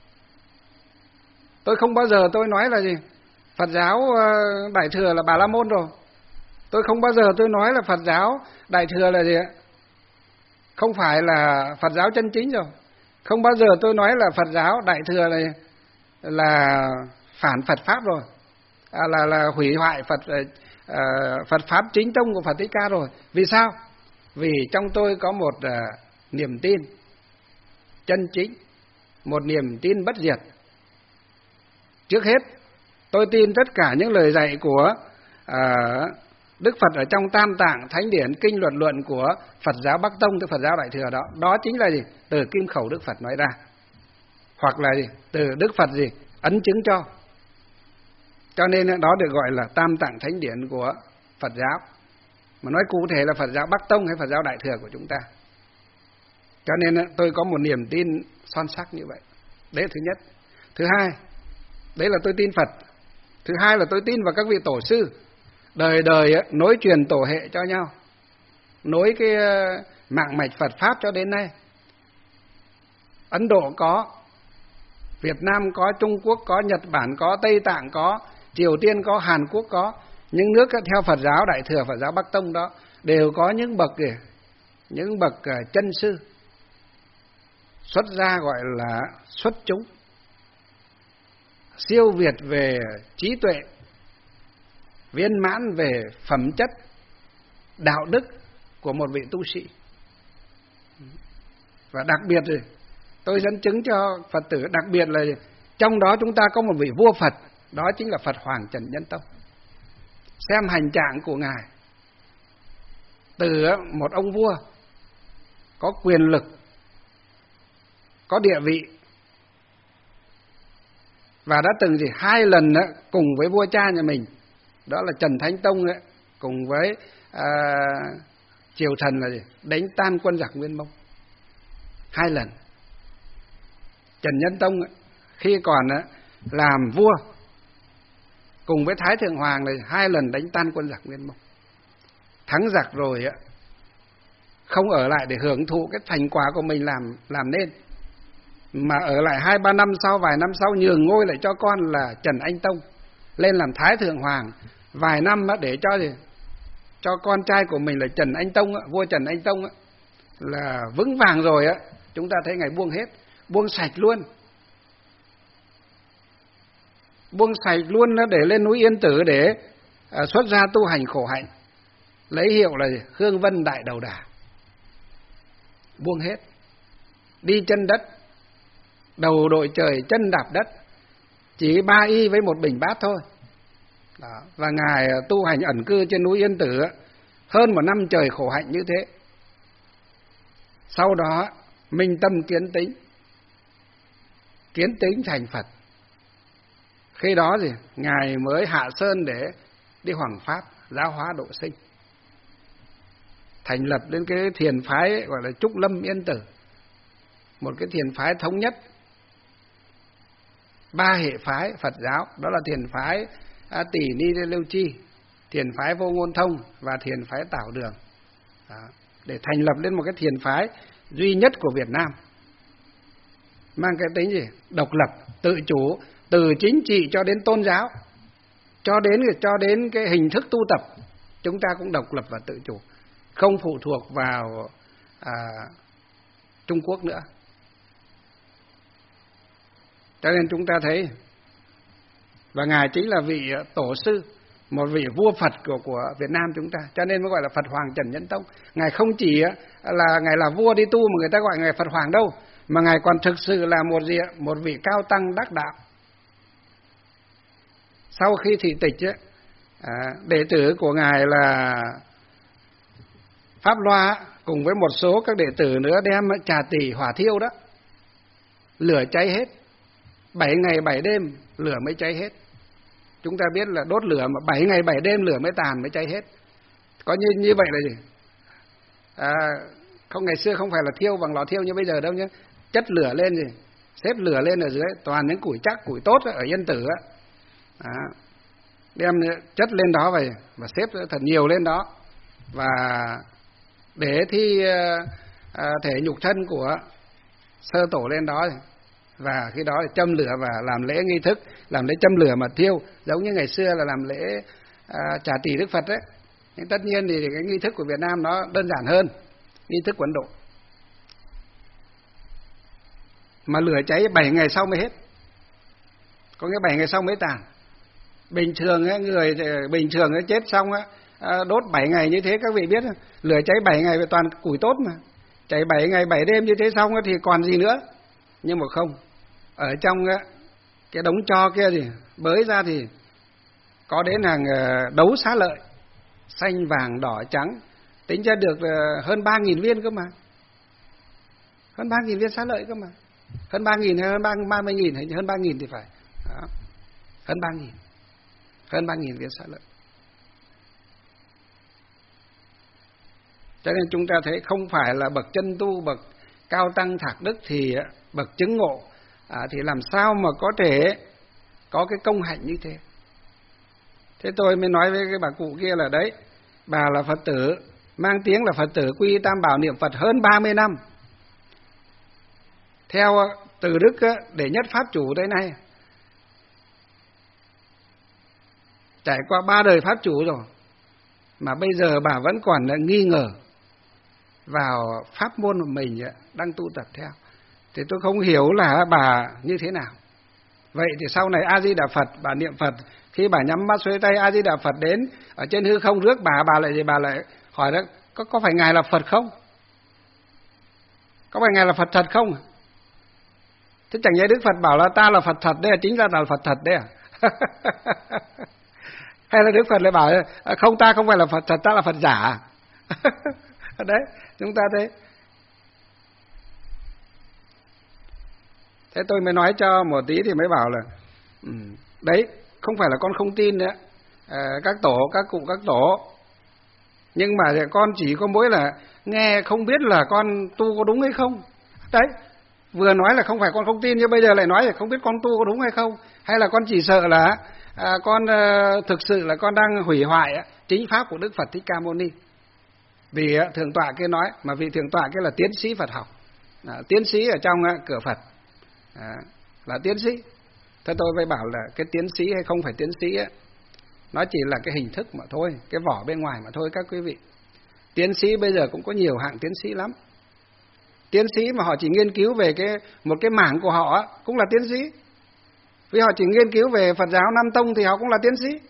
tôi không bao giờ tôi nói là gì Phật giáo Đại Thừa là Bà La Môn rồi. Tôi không bao giờ tôi nói là Phật giáo Đại Thừa là gì ạ? Không phải là Phật giáo chân chính rồi. Không bao giờ tôi nói là Phật giáo Đại Thừa là phản Phật pháp rồi, là hủy hoại Phật pháp chính tông của Phật Thích Ca rồi. Vì sao? Vì trong tôi có một niềm tin chân chính, một niềm tin bất diệt. Trước hết, tôi tin tất cả những lời dạy của Đức Phật ở trong Tam Tạng Thánh Điển, kinh luận luận của Phật giáo Bắc Tông, tức Phật giáo Đại Thừa đó. Đó chính là gì? Từ kim khẩu Đức Phật nói ra, hoặc là gì? Từ Đức Phật ấn chứng cho. Cho nên đó được gọi là Tam Tạng Thánh Điển của Phật giáo. Mà nói cụ thể là Phật giáo Bắc Tông hay Phật giáo Đại Thừa của chúng ta. Cho nên tôi có một niềm tin son sắc như vậy. Đấy là thứ nhất. Thứ hai, đấy là tôi tin Phật. Thứ hai là tôi tin vào các vị tổ sư, đời đời nối truyền tổ hệ cho nhau, nối cái mạng mạch Phật pháp cho đến nay. Ấn Độ có, Việt Nam có, Trung Quốc có, Nhật Bản có, Tây Tạng có, Triều Tiên có, Hàn Quốc có. Những nước theo Phật giáo Đại Thừa, Phật giáo Bắc Tông đó đều có những bậc chân sư xuất gia, gọi là xuất chúng, siêu việt về trí tuệ, viên mãn về phẩm chất, đạo đức của một vị tu sĩ. Và đặc biệt tôi dẫn chứng cho Phật tử, đặc biệt là trong đó chúng ta có một vị vua Phật, đó chính là Phật Hoàng Trần Nhân Tông. Xem hành trạng của ngài, từ một ông vua có quyền lực, có địa vị, và đã từng 2 lần cùng với vua cha nhà mình, đó là Trần Thánh Tông cùng với triều thần là đánh tan quân giặc Nguyên Mông 2 lần. Trần Nhân Tông khi còn làm vua cùng với Thái Thượng Hoàng là 2 lần đánh tan quân giặc Nguyên Mông. Thắng giặc rồi không ở lại để hưởng thụ cái thành quả của mình làm nên, mà ở lại 2-3 năm sau, vài năm sau nhường ngôi lại cho con là Trần Anh Tông lên làm Thái Thượng Hoàng vài năm để cho con trai của mình là Trần Anh Tông, vua Trần Anh Tông là vững vàng rồi chúng ta thấy ngài buông hết, buông sạch luôn, để lên núi Yên Tử để xuất gia tu hành khổ hạnh, lấy hiệu là Hương Vân Đại Đầu Đà, buông hết. đi chân đất, đầu đội trời chân đạp đất, chỉ 3 y với một bình bát thôi. Đó. Và Ngài tu hành ẩn cư trên núi Yên Tử hơn 1 năm trời khổ hạnh như thế. Sau đó minh tâm kiến tính thành Phật. Khi đó thì Ngài mới hạ sơn để đi hoằng pháp, giáo hóa độ sinh, thành lập đến cái thiền phái gọi là Trúc Lâm Yên Tử, một cái thiền phái thống nhất 3 hệ phái Phật giáo, đó là thiền phái Tỳ Ni Lưu Chi, thiền phái Vô Ngôn Thông và thiền phái Tảo Đường. Đó. Để thành lập lên một cái thiền phái duy nhất của Việt Nam, mang cái tính gì? Độc lập, tự chủ, từ chính trị cho đến tôn giáo, cho đến cái hình thức tu tập, chúng ta cũng độc lập và tự chủ, không phụ thuộc vào Trung Quốc nữa. Cho nên chúng ta thấy, và Ngài chính là vị tổ sư, một vị vua Phật của Việt Nam chúng ta, cho nên mới gọi là Phật Hoàng Trần Nhân Tông. Ngài không chỉ là Ngài là vua đi tu mà người ta gọi Ngài Phật Hoàng đâu, mà Ngài còn thực sự là một vị cao tăng đắc đạo. Sau khi thị tịch đệ tử của Ngài là Pháp Loa cùng với một số các đệ tử nữa đem trà tỷ hỏa thiêu đó, lửa cháy hết, 7 ngày 7 đêm lửa mới cháy hết. Chúng ta biết là đốt lửa mà 7 ngày 7 đêm lửa mới tàn, mới cháy hết. Có như vậy là gì? Không, ngày xưa không phải là thiêu bằng lò thiêu như bây giờ đâu nhé. Chất lửa lên gì, xếp lửa lên ở dưới, toàn những củi chắc, củi tốt ở Yên Tử đem chất lên đó vậy và xếp thật nhiều lên đó, và để thi thể nhục thân của sơ tổ lên đó, và khi đó thì châm lửa và làm lễ nghi thức, làm lễ châm lửa mà thiêu, giống như ngày xưa là làm lễ trả tỷ Đức Phật đấy. Nhưng tất nhiên thì cái nghi thức của Việt Nam nó đơn giản hơn nghi thức của Ấn Độ. Mà lửa cháy 7 ngày sau mới hết, có nghĩa 7 ngày sau mới tàn. Bình thường người bình thường chết xong đốt 7 ngày như thế, các vị biết lửa cháy 7 ngày toàn củi tốt mà, cháy 7 ngày 7 đêm như thế xong thì còn gì nữa. Nhưng mà không, ở trong cái đống tro kia thì bới ra thì có đến hàng đấu xá lợi, xanh vàng đỏ trắng, tính ra được hơn 3.000 viên cơ mà, hơn 3.000 viên xá lợi cơ mà, hơn 3.000 hay hơn 30.000 hay hơn 3.000 thì phải. Đó. Hơn 3.000 viên xá lợi. Cho nên chúng ta thấy không phải là bậc chân tu, bậc cao tăng thạc đức thì bậc chứng ngộ thì làm sao mà có thể có cái công hạnh như thế. Thế tôi mới nói với cái bà cụ kia là đấy, bà là Phật tử, mang tiếng là Phật tử quy Tam Bảo niệm Phật hơn 30 năm, theo từ đức để nhất pháp chủ tới nay, trải qua 3 đời pháp chủ rồi, mà bây giờ bà vẫn còn nghi ngờ vào pháp môn của mình đang tu tập theo, thì tôi không hiểu là bà như thế nào. Vậy thì sau này A Di Đà Phật, bà niệm Phật, khi bà nhắm mắt xuôi tay A Di Đà Phật đến ở trên hư không rước bà lại gì, bà lại hỏi đó, có phải Ngài là Phật không? Có phải Ngài là Phật thật không? Thế chẳng nhẽ Đức Phật bảo là ta là Phật thật đấy, chính ra là Phật thật đấy à? Hay là Đức Phật lại bảo không, ta không phải là Phật thật, ta là Phật giả. Đấy, chúng ta thấy. Thế tôi mới nói cho một tí thì mới bảo là đấy, không phải là con không tin nữa các tổ, các cụ, các tổ, nhưng mà con chỉ có mỗi là nghe không biết là con tu có đúng hay không. Đấy, vừa nói là không phải con không tin, nhưng bây giờ lại nói là không biết con tu có đúng hay không, hay là con chỉ sợ là con thực sự là con đang hủy hoại chính pháp của Đức Phật Thích Ca Mâu Ni. Vì thượng tọa kia nói, mà vị thượng tọa kia là tiến sĩ Phật học, tiến sĩ ở trong cửa Phật, là tiến sĩ. Thế tôi mới bảo là cái tiến sĩ hay không phải tiến sĩ ấy, nó chỉ là cái hình thức mà thôi, cái vỏ bên ngoài mà thôi các quý vị. Tiến sĩ bây giờ cũng có nhiều hạng tiến sĩ lắm. Tiến sĩ mà họ chỉ nghiên cứu về một cái mảng của họ cũng là tiến sĩ. Vì họ chỉ nghiên cứu về Phật giáo Nam Tông thì họ cũng là tiến sĩ.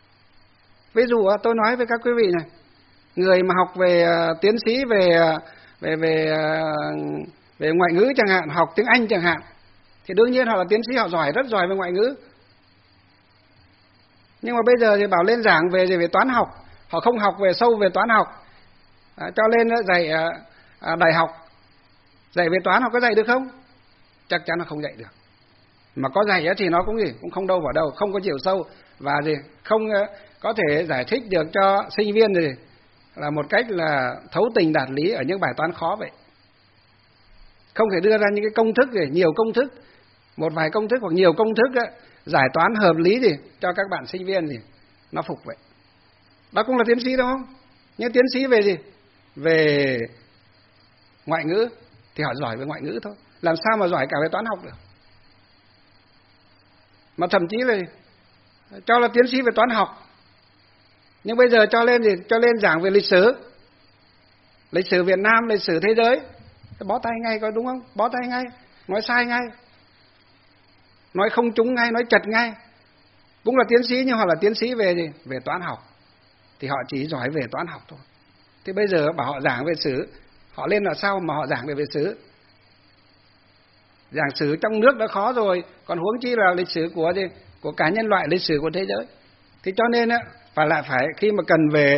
Ví dụ tôi nói với các quý vị này, người mà học về tiến sĩ về về ngoại ngữ chẳng hạn, học tiếng Anh chẳng hạn, thì đương nhiên họ là tiến sĩ, họ giỏi, rất giỏi về ngoại ngữ. Nhưng mà bây giờ thì bảo lên giảng về toán học, họ không học về sâu về toán học, cho lên dạy đại học, dạy về toán họ có dạy được không? Chắc chắn là không dạy được. Mà có dạy thì nó cũng không đâu vào đâu, không có chiều sâu, và không có thể giải thích được cho sinh viên là một cách là thấu tình đạt lý ở những bài toán khó vậy. Không thể đưa ra những cái công thức nhiều công thức, một vài công thức hoặc nhiều công thức giải toán hợp lý cho các bạn sinh viên nó phục vậy. Đó cũng là tiến sĩ đúng không? Nhưng tiến sĩ về về ngoại ngữ thì họ giỏi về ngoại ngữ thôi, làm sao mà giỏi cả về toán học được. Mà thậm chí là cho là tiến sĩ về toán học, nhưng bây giờ cho lên giảng về lịch sử Việt Nam, lịch sử thế giới, bó tay ngay, có đúng không? Bó tay ngay, nói sai ngay, nói không trúng ngay, nói chật ngay. Cũng là tiến sĩ nhưng họ là tiến sĩ về toán học, thì họ chỉ giỏi về toán học thôi. Thì bây giờ bảo họ giảng về sử, họ lên là sao mà họ giảng về sử? Giảng sử trong nước đã khó rồi, còn huống chi là lịch sử của cả nhân loại, lịch sử của thế giới. Thì cho nên phải khi mà cần về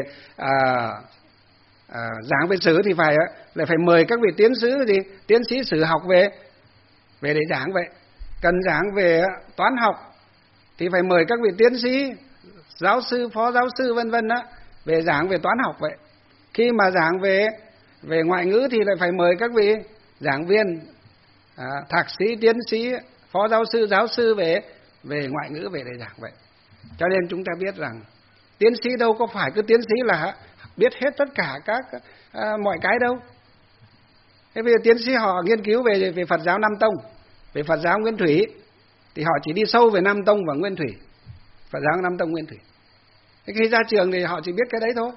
giảng về sử thì phải mời các vị tiến sĩ sử học về để giảng vậy. Cần giảng về toán học thì phải mời các vị tiến sĩ, giáo sư, phó giáo sư vân vân về giảng về toán học vậy. Khi mà giảng về ngoại ngữ thì lại phải mời các vị giảng viên, thạc sĩ, tiến sĩ, phó giáo sư về ngoại ngữ về để giảng vậy. Cho nên chúng ta biết rằng tiến sĩ đâu có phải cứ tiến sĩ là biết hết tất cả các mọi cái đâu. Thế bây giờ tiến sĩ họ nghiên cứu về Phật giáo Nam Tông, về Phật giáo Nguyên Thủy, thì họ chỉ đi sâu về Nam Tông và Nguyên Thủy, Phật giáo Nam Tông Nguyên Thủy. Thế khi ra trường thì họ chỉ biết cái đấy thôi.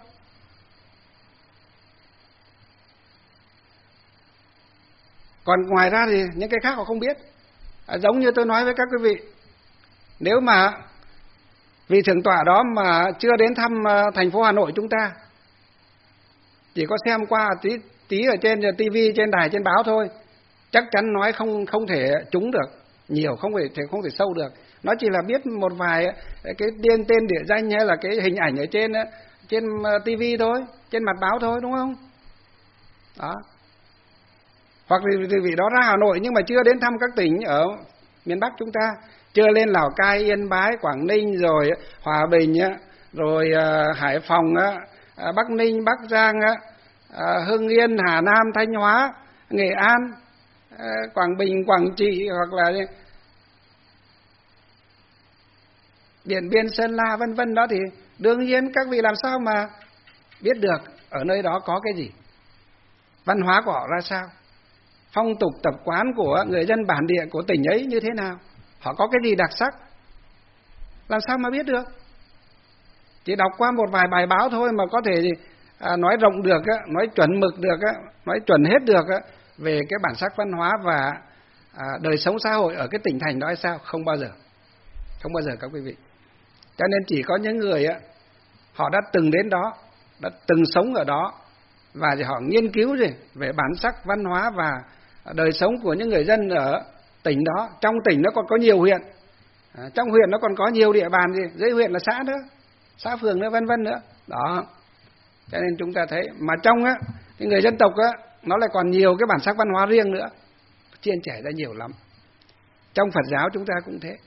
Còn ngoài ra thì những cái khác họ không biết. Giống như tôi nói với các quý vị, nếu mà vị thượng tọa đó mà chưa đến thăm thành phố Hà Nội chúng ta, chỉ có xem qua tí ở trên TV, trên đài, trên báo thôi, chắc chắn nói không thể trúng được nhiều, không thể sâu được. Nó chỉ là biết một vài cái tên địa danh hay là cái hình ảnh ở trên TV thôi, trên mặt báo thôi, đúng không? Đó. Hoặc thì vị đó ra Hà Nội nhưng mà chưa đến thăm các tỉnh ở miền Bắc chúng ta, chưa lên Lào Cai, Yên Bái, Quảng Ninh, rồi Hòa Bình, rồi Hải Phòng, Bắc Ninh, Bắc Giang, Hưng Yên, Hà Nam, Thanh Hóa, Nghệ An, Quảng Bình, Quảng Trị, hoặc là Điện Biên, Sơn La vân vân đó, thì đương nhiên các vị làm sao mà biết được ở nơi đó có cái gì, văn hóa của họ ra sao, phong tục tập quán của người dân bản địa của tỉnh ấy như thế nào, họ có cái gì đặc sắc, làm sao mà biết được. Chỉ đọc qua một vài bài báo thôi mà có thể nói rộng được, nói chuẩn mực được, nói chuẩn hết được về cái bản sắc văn hóa và đời sống xã hội ở cái tỉnh thành đó hay sao? Không bao giờ các quý vị. Cho nên chỉ có những người họ đã từng đến đó, đã từng sống ở đó, và họ nghiên cứu về bản sắc văn hóa và đời sống của những người dân ở tỉnh đó. Trong tỉnh nó còn có nhiều huyện, trong huyện nó còn có nhiều địa bàn, dưới huyện là xã nữa, xã phường nữa, vân vân nữa đó. Cho nên chúng ta thấy mà trong cái người dân tộc nó lại còn nhiều cái bản sắc văn hóa riêng nữa, chia sẻ ra nhiều lắm. Trong Phật giáo chúng ta cũng thế.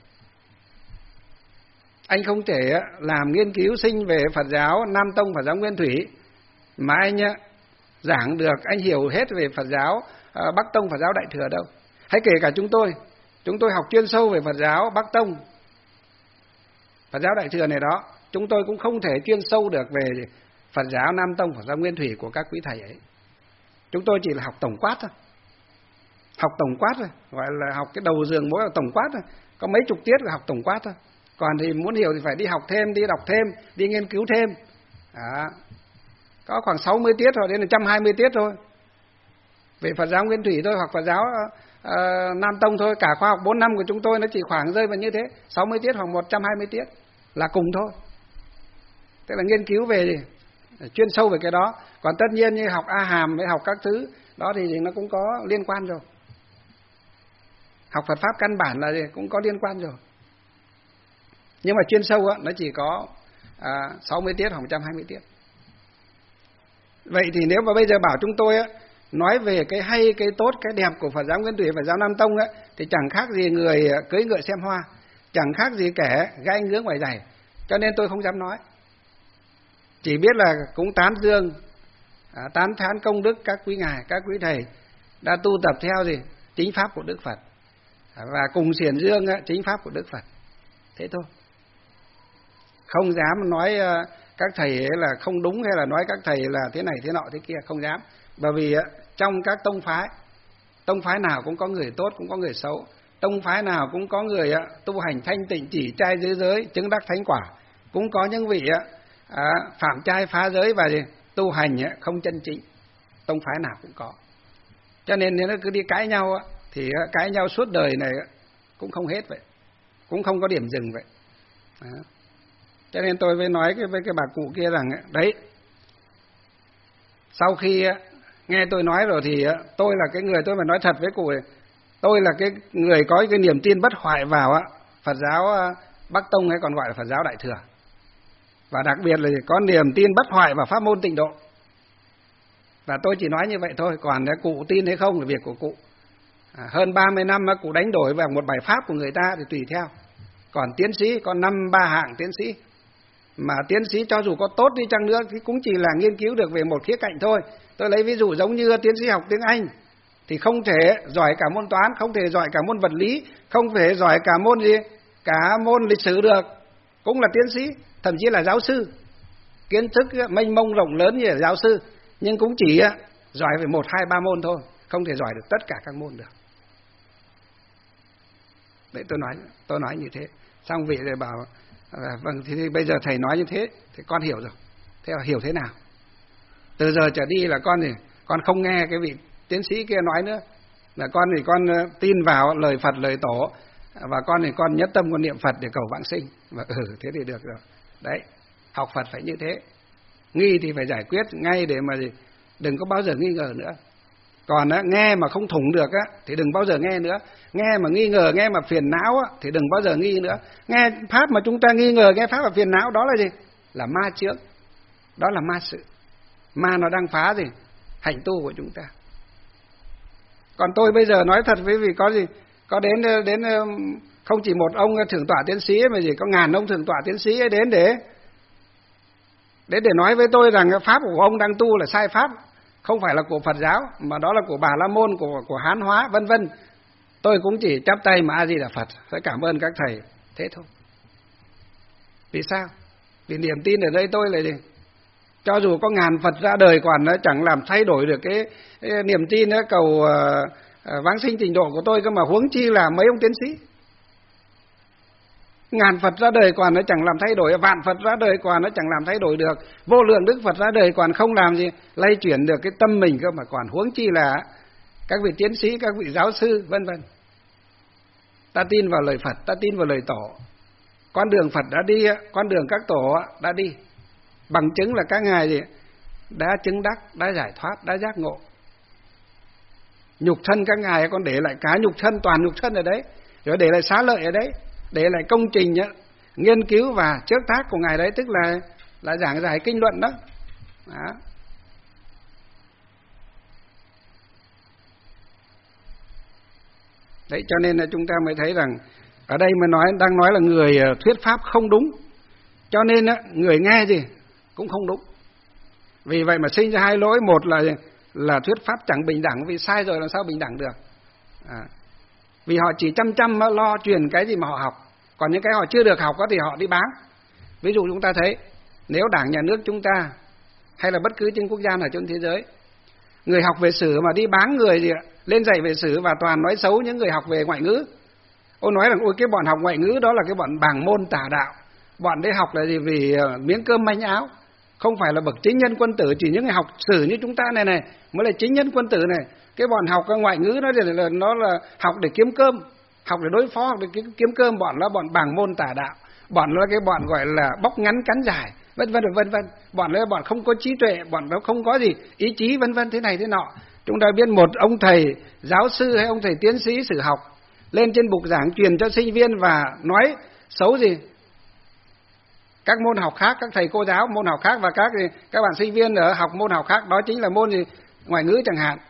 Anh không thể làm nghiên cứu sinh về Phật giáo Nam Tông, Phật giáo Nguyên Thủy mà anh giảng được, anh hiểu hết về Phật giáo Bắc Tông, Phật giáo Đại Thừa đâu. Hay kể cả chúng tôi học chuyên sâu về Phật giáo Bắc Tông, Phật giáo Đại Thừa này đó, chúng tôi cũng không thể chuyên sâu được về Phật giáo Nam Tông, Phật giáo Nguyên Thủy của các quý thầy ấy. Chúng tôi chỉ là học tổng quát thôi, gọi là học cái đầu giường mỗi là tổng quát thôi, có mấy chục tiết là học tổng quát thôi. Còn thì muốn hiểu thì phải đi học thêm, đi đọc thêm, đi nghiên cứu thêm. Đó. Có khoảng 60 tiết rồi đến 120 tiết thôi về Phật giáo Nguyên Thủy thôi, hoặc Phật giáo Nam Tông thôi. Cả khoa học 4 năm của chúng tôi nó chỉ khoảng rơi vào như thế, 60 tiết hoặc 120 tiết là cùng thôi. Tức là nghiên cứu về chuyên sâu về cái đó. Còn tất nhiên như học A Hàm với học các thứ đó thì nó cũng có liên quan rồi. Học Phật pháp căn bản là cũng có liên quan rồi. Nhưng mà chuyên sâu á, nó chỉ có 60 tiết hoặc 120 tiết. Vậy thì nếu mà bây giờ bảo chúng tôi á, nói về cái hay, cái tốt, cái đẹp của Phật giáo Nguyên Thủy, Phật giáo Nam Tông á, thì chẳng khác gì người cưỡi ngựa xem hoa, chẳng khác gì kẻ gai ngứa ngoài giày. Cho nên tôi không dám nói. Chỉ biết là cũng tán dương, tán thán công đức các quý ngài, các quý thầy đã tu tập theo chính pháp của Đức Phật, và cùng xiển dương chính pháp của Đức Phật. Thế thôi. Không dám nói các thầy ấy là không đúng, hay là nói các thầy là thế này thế nọ thế kia, không dám. Bởi vì trong các tông phái nào cũng có người tốt, cũng có người xấu. Tông phái nào cũng có người tu hành thanh tịnh, chỉ trai giới giới, chứng đắc thánh quả. Cũng có những vị phạm trai phá giới và tu hành không chân chính. Tông phái nào cũng có. Cho nên nếu nó cứ đi cãi nhau thì cãi nhau suốt đời này cũng không hết vậy, cũng không có điểm dừng vậy. Đó. Cho nên tôi mới nói với cái bà cụ kia rằng đấy, sau khi nghe tôi nói rồi thì tôi là cái người, tôi phải nói thật với cụ này, tôi là cái người có cái niềm tin bất hoại vào Phật giáo Bắc Tông, hay còn gọi là Phật giáo Đại Thừa, và đặc biệt là có niềm tin bất hoại vào pháp môn Tịnh Độ. Và tôi chỉ nói như vậy thôi, còn cụ tin hay không là việc của cụ. Hơn 30 năm cụ đánh đổi vào một bài pháp của người ta thì tùy theo. Còn tiến sĩ có 5-3 hạng tiến sĩ, mà tiến sĩ cho dù có tốt đi chăng nữa thì cũng chỉ là nghiên cứu được về một khía cạnh thôi. Tôi lấy ví dụ giống như tiến sĩ học tiếng Anh thì không thể giỏi cả môn toán, không thể giỏi cả môn vật lý, không thể giỏi cả môn cả môn lịch sử được, cũng là tiến sĩ, thậm chí là giáo sư, kiến thức mênh mông rộng lớn như là giáo sư, nhưng cũng chỉ giỏi về 1, 2, 3 môn thôi, không thể giỏi được tất cả các môn được. Đấy, tôi nói như thế. Xong vị rồi bảo vâng, thì bây giờ thầy nói như thế thì con hiểu rồi. Thế là hiểu thế nào? Từ giờ trở đi là con không nghe cái vị tiến sĩ kia nói nữa, là con thì con tin vào lời Phật, lời Tổ, và con thì con nhất tâm con niệm Phật để cầu vãng sinh. Và thế thì được rồi. Đấy, học Phật phải như thế. Nghi thì phải giải quyết ngay để mà đừng có bao giờ nghi ngờ nữa. Còn nghe mà không thủng được thì đừng bao giờ nghe nữa. Nghe mà nghi ngờ, nghe mà phiền não thì đừng bao giờ nghi nữa. Nghe pháp mà chúng ta nghi ngờ, nghe pháp mà phiền não, đó là gì? Là ma chướng. Đó là ma sự. Ma nó đang phá hành tu của chúng ta. Còn tôi bây giờ nói thật với vị có đến không chỉ một ông thượng tọa tiến sĩ mà có ngàn ông thượng tọa tiến sĩ đến để nói với tôi rằng pháp của ông đang tu là sai pháp, không phải là của Phật giáo mà đó là của Bà La Môn, của Hán hóa vân vân. Tôi cũng chỉ chắp tay mà A Di Đà Phật, phải cảm ơn các thầy, thế thôi. Vì sao? Vì niềm tin ở đây tôi là gì? Cho dù có ngàn Phật ra đời còn nó chẳng làm thay đổi được cái niềm tin cầu vãng sinh Tịnh Độ của tôi cơ, mà huống chi là mấy ông tiến sĩ. Ngàn Phật ra đời còn nó chẳng làm thay đổi, vạn Phật ra đời còn nó chẳng làm thay đổi được, vô lượng Đức Phật ra đời còn không làm gì lay chuyển được cái tâm mình cơ, mà còn huống chi là các vị tiến sĩ, các vị giáo sư vân vân. Ta tin vào lời Phật, ta tin vào lời Tổ. Con đường Phật đã đi, con đường các Tổ đã đi, bằng chứng là các ngài đã chứng đắc, đã giải thoát, đã giác ngộ. Nhục thân các ngài còn để lại cả nhục thân, toàn nhục thân ở đấy, rồi để lại xá lợi ở đấy, để lại công trình nghiên cứu và trước tác của ngài đấy, tức là giảng giải kinh luận đó. Đấy, cho nên là chúng ta mới thấy rằng ở đây mới đang nói là người thuyết pháp không đúng, cho nên người nghe cũng không đúng. Vì vậy mà sinh ra hai lỗi, một là thuyết pháp chẳng bình đẳng, vì sai rồi làm sao bình đẳng được. Vì họ chỉ chăm lo truyền cái gì mà họ học, còn những cái họ chưa được học thì họ đi bán. Ví dụ chúng ta thấy nếu Đảng, Nhà nước chúng ta hay là bất cứ trên quốc gia nào trên thế giới, người học về sử mà đi bán người lên dạy về sử và toàn nói xấu những người học về ngoại ngữ. Nói rằng ôi cái bọn học ngoại ngữ đó là cái bọn bàng môn tà đạo, bọn đấy học là vì miếng cơm manh áo, không phải là bậc chính nhân quân tử. Chỉ những người học sử như chúng ta này mới là chính nhân quân tử này. Cái bọn học ngoại ngữ nó là học để kiếm cơm, học để đối phó, học để kiếm cơm. Bọn là bọn bàng môn tà đạo, bọn là cái bọn gọi là bóc ngắn cắn dài, vân vân. Bọn là bọn không có trí tuệ, bọn nó không có ý chí vân vân thế này thế nọ. Chúng ta biết một ông thầy giáo sư hay ông thầy tiến sĩ sử học lên trên bục giảng truyền cho sinh viên và nói xấu gì các môn học khác, các thầy cô giáo môn học khác và các bạn sinh viên ở học môn học khác, đó chính là môn gì, ngoại ngữ chẳng hạn.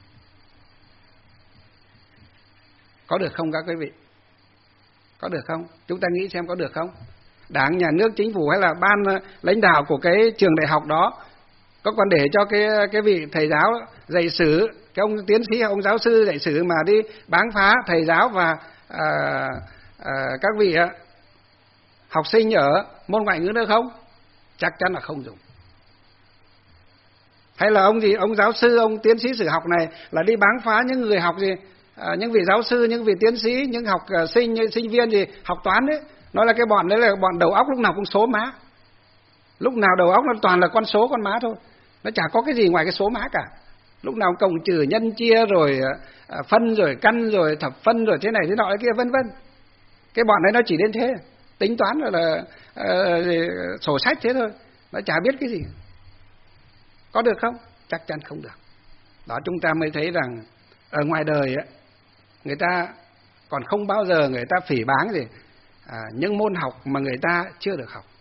Có được không các quý vị? Có được không? Chúng ta nghĩ xem có được không? Đảng, nhà nước, chính phủ hay là ban lãnh đạo của cái trường đại học đó có còn để cho cái vị thầy giáo dạy sử, cái ông tiến sĩ, ông giáo sư dạy sử mà đi báng phá thầy giáo và các vị học sinh ở môn ngoại ngữ nữa không? Chắc chắn là không dùng. Hay là ông gì, ông giáo sư, ông tiến sĩ sử học này là đi báng phá những người học gì, những vị giáo sư, những vị tiến sĩ, những học sinh viên gì học toán đấy, nói là cái bọn đấy là bọn đầu óc lúc nào cũng số má, lúc nào đầu óc nó toàn là con số con má thôi, nó chả có cái gì ngoài cái số má cả, lúc nào cộng trừ nhân chia rồi phân rồi căn rồi thập phân rồi thế này thế nọ thế kia vân vân. Cái bọn đấy nó chỉ đến thế, tính toán là sổ sách thế thôi, nó chả biết cái gì. Có được không? Chắc chắn không được. Đó, chúng ta mới thấy rằng ở ngoài đời ấy, người ta còn không bao giờ người ta phỉ báng gì những môn học mà người ta chưa được học.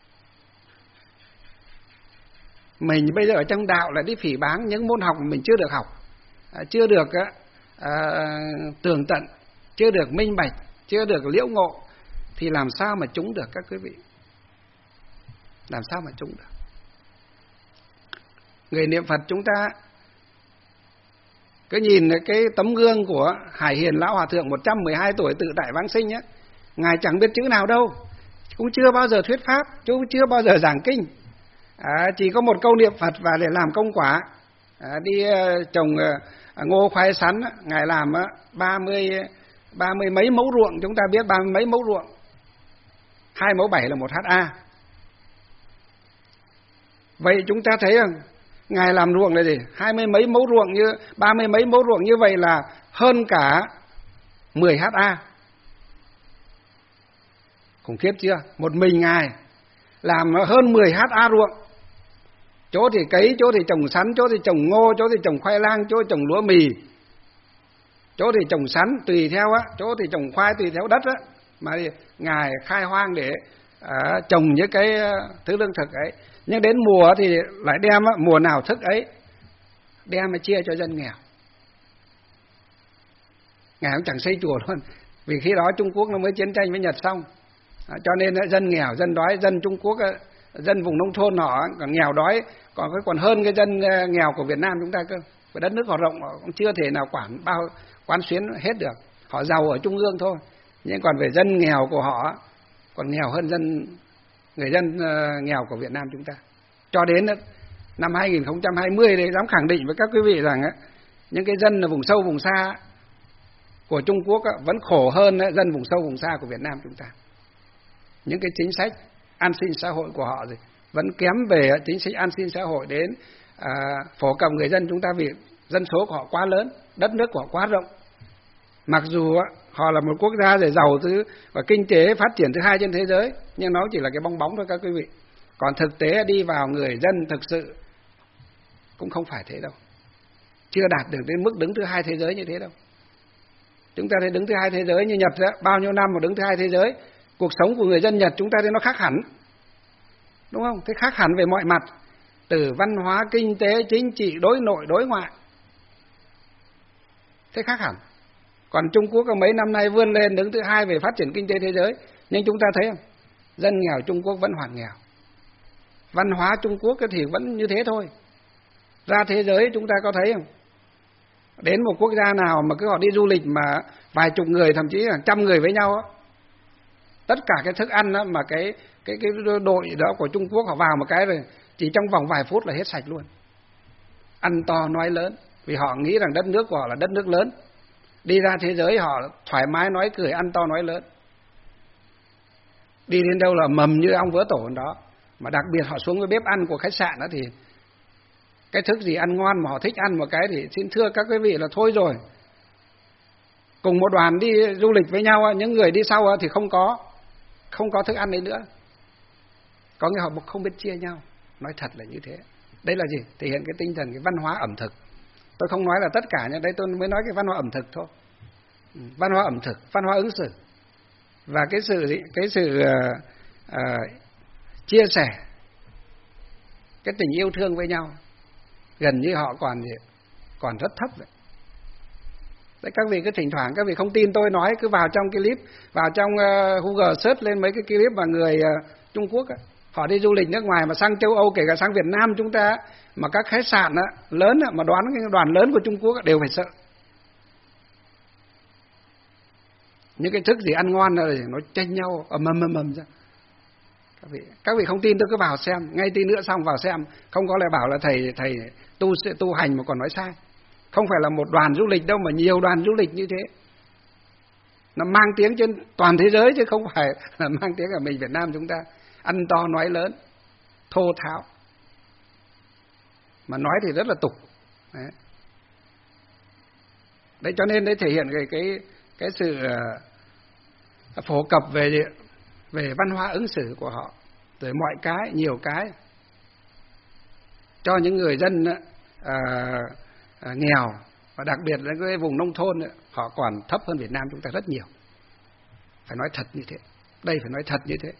Mình bây giờ ở trong đạo lại đi phỉ báng những môn học mà mình chưa được học, chưa được tường tận, chưa được minh bạch, chưa được liễu ngộ, thì làm sao mà trúng được các quý vị? Làm sao mà trúng được? Người niệm Phật chúng ta cứ nhìn cái tấm gương của Hải Hiền Lão Hòa Thượng 112 tuổi tự tại vãng sinh á, Ngài chẳng biết chữ nào đâu, cũng chưa bao giờ thuyết pháp, cũng chưa bao giờ giảng kinh, chỉ có một câu niệm Phật và để làm công quả, đi trồng ngô khoai sắn. Ngài làm 30 mấy mẫu ruộng, chúng ta biết 30 mấy mẫu ruộng, 2 mẫu 7 là 1 ha. Vậy chúng ta thấy rằng Ngài làm ruộng là gì? 20 mấy mẫu ruộng, như 30 mấy mẫu ruộng như vậy là hơn cả 10 ha. Khủng khiếp chưa? Một mình Ngài làm hơn 10 ha ruộng. Chỗ thì cấy, chỗ thì trồng sắn, chỗ thì trồng ngô, chỗ thì trồng khoai lang, chỗ thì trồng lúa mì, chỗ thì trồng sắn tùy theo á, chỗ thì trồng khoai tùy theo đất á, mà Ngài khai hoang để trồng những cái thứ lương thực ấy. Nhưng đến mùa thì lại đem mùa nào thức ấy đem mà chia cho dân nghèo. Ngài cũng chẳng xây chùa luôn, vì khi đó Trung Quốc nó mới chiến tranh với Nhật xong, cho nên dân nghèo, dân đói, dân Trung Quốc, dân vùng nông thôn họ còn nghèo đói, còn hơn cái dân nghèo của Việt Nam chúng ta cơ. Và đất nước họ rộng, họ cũng chưa thể nào quán xuyến hết được. Họ giàu ở trung ương thôi, nhưng còn về dân nghèo của họ còn nghèo hơn người dân nghèo của Việt Nam chúng ta. Cho đến năm 2020 đấy, dám khẳng định với các quý vị rằng những cái dân ở vùng sâu vùng xa của Trung Quốc vẫn khổ hơn dân vùng sâu vùng xa của Việt Nam chúng ta. Những cái chính sách an sinh xã hội của họ vẫn kém về chính sách an sinh xã hội đến phổ cập người dân chúng ta, vì dân số của họ quá lớn, đất nước của họ quá rộng. Mặc dù họ là một quốc gia giàu thứ và kinh tế phát triển thứ 2 trên thế giới, nhưng nó chỉ là cái bong bóng thôi các quý vị. Còn thực tế đi vào người dân thực sự cũng không phải thế đâu, chưa đạt được đến mức đứng thứ 2 thế giới như thế đâu. Chúng ta thấy đứng thứ 2 thế giới như Nhật đó, bao nhiêu năm mà đứng thứ 2 thế giới, cuộc sống của người dân Nhật chúng ta thấy nó khác hẳn, đúng không? Thế khác hẳn về mọi mặt, từ văn hóa, kinh tế, chính trị, đối nội, đối ngoại, thế khác hẳn. Còn Trung Quốc mấy năm nay vươn lên đứng thứ 2 về phát triển kinh tế thế giới, nhưng chúng ta thấy không? Dân nghèo Trung Quốc vẫn hoàn nghèo, văn hóa Trung Quốc thì vẫn như thế thôi. Ra thế giới chúng ta có thấy không? Đến một quốc gia nào mà cứ họ đi du lịch mà vài chục người, thậm chí là 100 người với nhau, tất cả cái thức ăn đó, mà cái đội đó của Trung Quốc họ vào một cái rồi chỉ trong vòng vài phút là hết sạch luôn. Ăn to nói lớn, vì họ nghĩ rằng đất nước của họ là đất nước lớn. Đi ra thế giới họ thoải mái nói cười, ăn to nói lớn, đi đến đâu là mầm như ong vỡ tổ đó. Mà đặc biệt họ xuống cái bếp ăn của khách sạn đó thì cái thức gì ăn ngon mà họ thích ăn một cái thì xin thưa các quý vị là thôi rồi. Cùng một đoàn đi du lịch với nhau, những người đi sau thì không có thức ăn đấy nữa. Có nghĩa họ không biết chia nhau, nói thật là như thế. Đây là gì? Thể hiện cái tinh thần, cái văn hóa ẩm thực. Tôi không nói là tất cả nhé, đây tôi mới nói cái văn hóa ẩm thực thôi. Văn hóa ẩm thực, văn hóa ứng xử và cái sự chia sẻ, cái tình yêu thương với nhau gần như họ còn rất thấp vậy. Đấy, các vị cứ thỉnh thoảng các vị không tin tôi nói, cứ vào trong cái clip, vào trong Google search lên mấy cái clip mà người Trung Quốc á, họ đi du lịch nước ngoài mà sang châu Âu, kể cả sang Việt Nam chúng ta, mà các khách sạn lớn mà đoán cái đoàn lớn của Trung Quốc đều phải sợ. Những cái thức gì ăn ngon rồi nó tranh nhau ầm ra. Các vị không tin tôi cứ vào xem, ngay tí nữa xong vào xem, không có lại bảo là thầy tu hành mà còn nói sai. Không phải là một đoàn du lịch đâu mà nhiều đoàn du lịch như thế. Nó mang tiếng trên toàn thế giới chứ không phải là mang tiếng ở mình Việt Nam chúng ta. Ăn to nói lớn, thô tháo, mà nói thì rất là tục. Đấy cho nên đấy thể hiện cái sự phổ cập về văn hóa ứng xử của họ, rồi mọi cái, nhiều cái cho những người dân nghèo, và đặc biệt là cái vùng nông thôn họ còn thấp hơn Việt Nam chúng ta rất nhiều. Phải nói thật như thế. Đây phải nói thật như thế.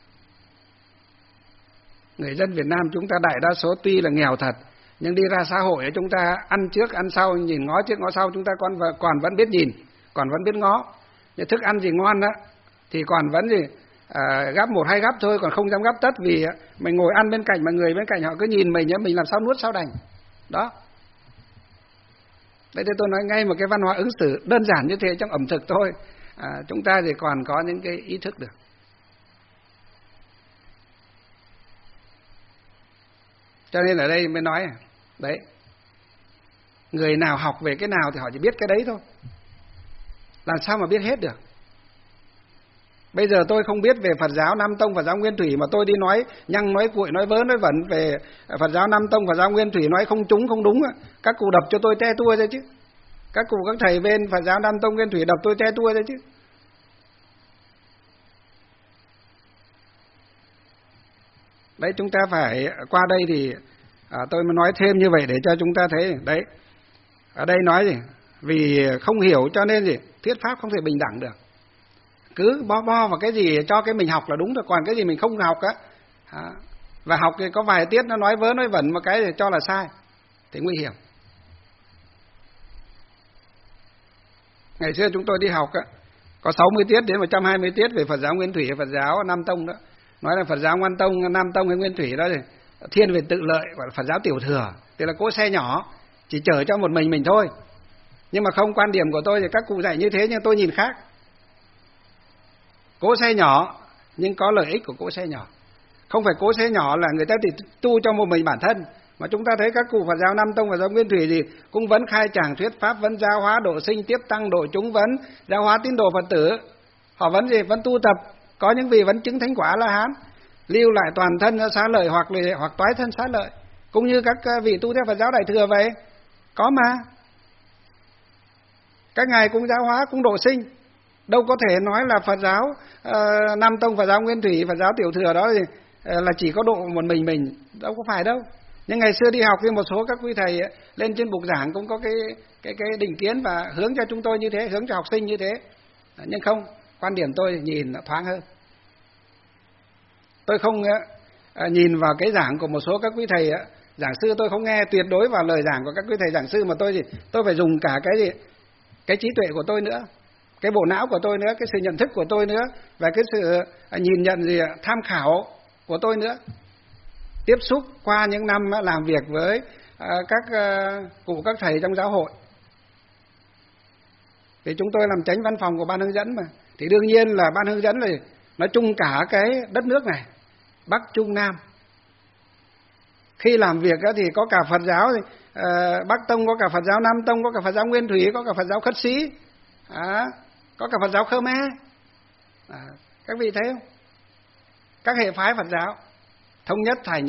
Người dân Việt Nam chúng ta đại đa số tuy là nghèo thật, nhưng đi ra xã hội chúng ta ăn trước ăn sau, nhìn ngó trước ngó sau, chúng ta còn vẫn biết nhìn, còn vẫn biết ngó. Nhưng thức ăn gì ngon đó thì còn vẫn gắp 1-2 gắp thôi, còn không dám gắp tất, vì mình ngồi ăn bên cạnh mà người bên cạnh họ cứ nhìn mình làm sao nuốt sao đành. Đó. Đấy, tôi nói ngay một cái văn hóa ứng xử đơn giản như thế trong ẩm thực thôi, chúng ta thì còn có những cái ý thức được. Cho nên ở đây mới nói đấy, người nào học về cái nào thì họ chỉ biết cái đấy thôi, làm sao mà biết hết được. Bây giờ tôi không biết về Phật giáo Nam Tông, Phật giáo Nguyên Thủy mà tôi đi nói nhăng nói cuội, nói vớ nói vẩn về Phật giáo Nam Tông, Phật giáo Nguyên Thủy, nói không trúng không đúng, các cụ đập cho tôi te tua ra chứ. Các cụ các thầy bên Phật giáo Nam Tông Nguyên Thủy đập tôi te tua ra chứ. Đấy, chúng ta phải qua đây thì tôi mới nói thêm như vậy để cho chúng ta thấy đấy. Ở đây nói gì? Vì không hiểu cho nên gì? Thuyết pháp không thể bình đẳng được. Cứ bo vào cái gì cho cái mình học là đúng rồi, còn cái gì mình không học và học thì có vài tiết nó nói vớ nói vẩn, một cái thì cho là sai thì nguy hiểm. Ngày xưa chúng tôi đi học có 60 tiết đến 120 tiết về Phật giáo Nguyên Thủy, Phật giáo Nam Tông đó. Nói là Phật giáo Nam Tông hay Nguyên Thủy đó thì thiên về tự lợi, gọi là Phật giáo tiểu thừa, tức là cỗ xe nhỏ chỉ chở cho một mình thôi. Nhưng mà không, quan điểm của tôi thì các cụ dạy như thế nhưng tôi nhìn khác. Cỗ xe nhỏ nhưng có lợi ích của cỗ xe nhỏ. Không phải cỗ xe nhỏ là người ta thì tu cho một mình bản thân, mà chúng ta thấy các cụ Phật giáo Nam Tông, Phật giáo Nguyên Thủy thì cũng vẫn khai tràng thuyết pháp, vẫn giáo hóa độ sinh, tiếp tăng độ chúng, vẫn giáo hóa tín đồ Phật tử. Họ vẫn tu tập, có những vị vẫn chứng thánh quả La Hán, lưu lại toàn thân xá lợi hoặc toái thân xá lợi, cũng như các vị tu theo Phật giáo Đại thừa vậy, có mà. Các ngài cũng giáo hóa, cũng độ sinh. Đâu có thể nói là Phật giáo Nam Tông, Phật giáo Nguyên Thủy, Phật giáo tiểu thừa đó thì là chỉ có độ một mình, đâu có phải đâu. Nhưng ngày xưa đi học thì một số các quý thầy lên trên bục giảng cũng có cái định kiến và hướng cho chúng tôi như thế, hướng cho học sinh như thế. Nhưng không, quan điểm tôi nhìn nó thoáng hơn. Tôi không nhìn vào cái giảng của một số các quý thầy giảng sư, tôi không nghe tuyệt đối vào lời giảng của các quý thầy giảng sư, mà tôi phải dùng cả cái trí tuệ của tôi nữa, cái bộ não của tôi nữa, cái sự nhận thức của tôi nữa, và cái sự nhìn nhận tham khảo của tôi nữa. Tiếp xúc qua những năm làm việc với các cụ các thầy trong giáo hội. Thì chúng tôi làm chánh văn phòng của ban hướng dẫn mà, thì đương nhiên là ban hướng dẫn là nói chung cả cái đất nước này, Bắc Trung Nam. Khi làm việc thì có cả Phật giáo Bắc Tông, có cả Phật giáo Nam Tông, có cả Phật giáo Nguyên Thủy, có cả Phật giáo Khất Sĩ, có cả Phật giáo Khmer. Các vị thấy không? Các hệ phái Phật giáo thống nhất thành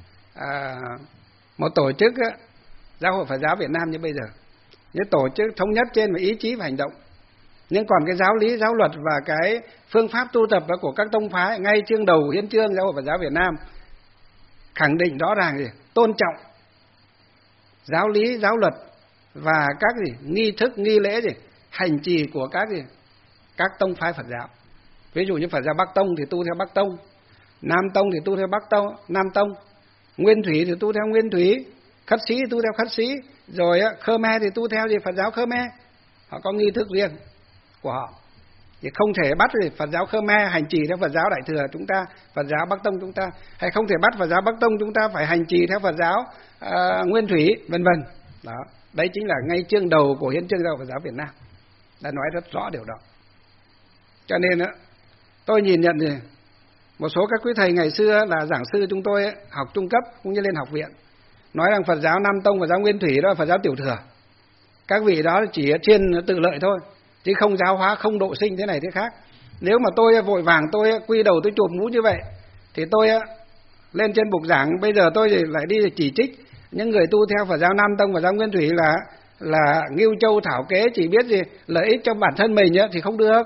một tổ chức Giáo hội Phật giáo Việt Nam như bây giờ, những tổ chức thống nhất trên một ý chí và hành động. Nhưng còn cái giáo lý, giáo luật và cái phương pháp tu tập của các tông phái, ngay chương đầu hiến chương Giáo hội Phật giáo Việt Nam khẳng định rõ ràng tôn trọng giáo lý, giáo luật và các nghi thức, nghi lễ hành trì của các tông phái Phật giáo. Ví dụ như Phật giáo Bắc Tông thì tu theo Bắc Tông, Nam Tông thì tu theo Nam Tông, Nguyên Thủy thì tu theo Nguyên Thủy, Khất Sĩ thì tu theo Khất Sĩ, rồi Khmer thì tu theo Phật giáo Khmer. Họ có nghi thức riêng của họ. Thì không thể bắt Phật giáo Khmer hành trì theo Phật giáo Đại Thừa chúng ta, Phật giáo Bắc Tông chúng ta, hay không thể bắt Phật giáo Bắc Tông chúng ta phải hành trì theo Phật giáo Nguyên Thủy, vân vân. Đó, đấy chính là ngay chương đầu của Hiến chương giáo Phật giáo Việt Nam đã nói rất rõ điều đó. Cho nên tôi nhìn nhận thì một số các quý thầy ngày xưa là giảng sư chúng tôi học trung cấp cũng như lên học viện nói rằng Phật giáo Nam Tông, Phật giáo Nguyên Thủy đó là Phật giáo tiểu thừa. Các vị đó chỉ chuyên tự lợi thôi, chứ không giáo hóa, không độ sinh thế này thế khác. Nếu mà tôi vội vàng tôi quy đầu tôi chụp mũ như vậy thì tôi lên trên bục giảng bây giờ tôi lại đi chỉ trích những người tu theo Phật giáo Nam Tông, Phật giáo Nguyên Thủy là ngưu châu thảo kế, chỉ biết lợi ích cho bản thân mình thì không được.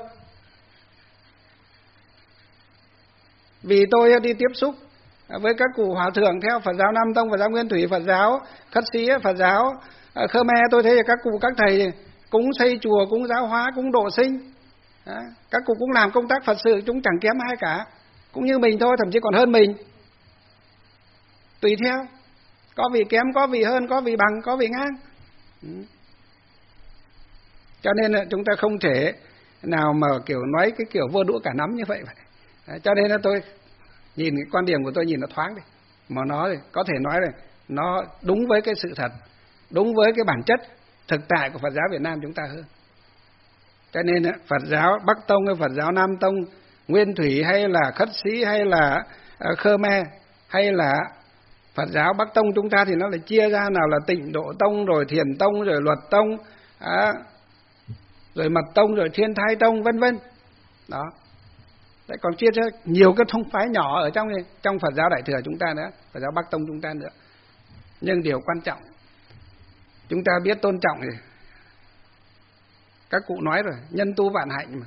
Vì tôi đi tiếp xúc với các cụ hòa thượng theo Phật giáo Nam Tông, Phật giáo Nguyên Thủy, Phật giáo Khất Sĩ, Phật giáo Khmer, tôi thấy các cụ các thầy cũng xây chùa, cũng giáo hóa, cũng độ sinh. Các cụ cũng làm công tác Phật sự, chúng chẳng kém ai cả, cũng như mình thôi, thậm chí còn hơn mình. Tùy theo, có vị kém, có vị hơn, có vị bằng, có vị ngang. Cho nên chúng ta không thể nào mà kiểu nói cái kiểu vơ đũa cả nắm như vậy. Cho nên tôi nhìn cái quan điểm của tôi nhìn nó thoáng đi, mà nó có thể nói là nó đúng với cái sự thật, đúng với cái bản chất thực tại của Phật giáo Việt Nam chúng ta hơn. Cho nên Phật giáo Bắc Tông hay Phật giáo Nam Tông, Nguyên Thủy hay là Khất Sĩ hay là Khmer hay là Phật giáo Bắc Tông chúng ta thì nó lại chia ra, nào là Tịnh Độ Tông, rồi Thiền Tông, rồi Luật Tông, rồi Mật Tông, rồi Thiên Thai Tông, vân vân. Đó. Đấy, còn chia ra nhiều cái tông phái nhỏ ở trong Phật giáo Đại Thừa chúng ta nữa, Phật giáo Bắc Tông chúng ta nữa. Nhưng điều quan trọng chúng ta biết tôn trọng thì các cụ nói rồi, nhân tu vạn hạnh mà.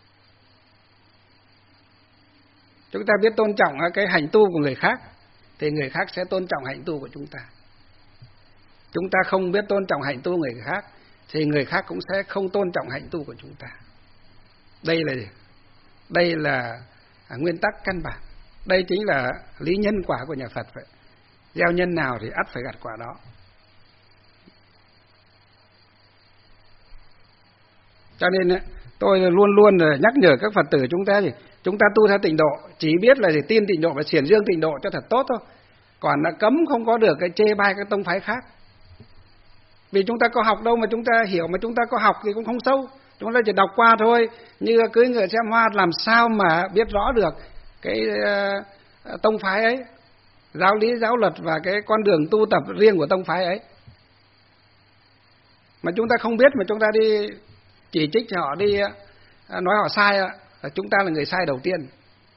Chúng ta biết tôn trọng cái hành tu của người khác thì người khác sẽ tôn trọng hạnh tu của chúng ta. Chúng ta không biết tôn trọng hạnh tu người khác thì người khác cũng sẽ không tôn trọng hạnh tu của chúng ta. Đây là nguyên tắc căn bản. Đây chính là lý nhân quả của nhà Phật vậy. Gieo nhân nào thì ắt phải gặt quả đó. Cho nên tôi luôn luôn nhắc nhở các Phật tử chúng ta thì chúng ta tu theo Tịnh Độ, chỉ biết là để tin Tịnh Độ và xiển dương Tịnh Độ cho thật tốt thôi. Còn đã cấm không có được cái chê bai các tông phái khác. Vì chúng ta có học đâu mà chúng ta hiểu, mà chúng ta có học thì cũng không sâu. Chúng ta chỉ đọc qua thôi, như cưỡi ngựa xem hoa, làm sao mà biết rõ được cái tông phái ấy, giáo lý, giáo luật và cái con đường tu tập riêng của tông phái ấy. Mà chúng ta không biết mà chúng ta đi chỉ trích họ, đi nói họ sai, là chúng ta là người sai đầu tiên.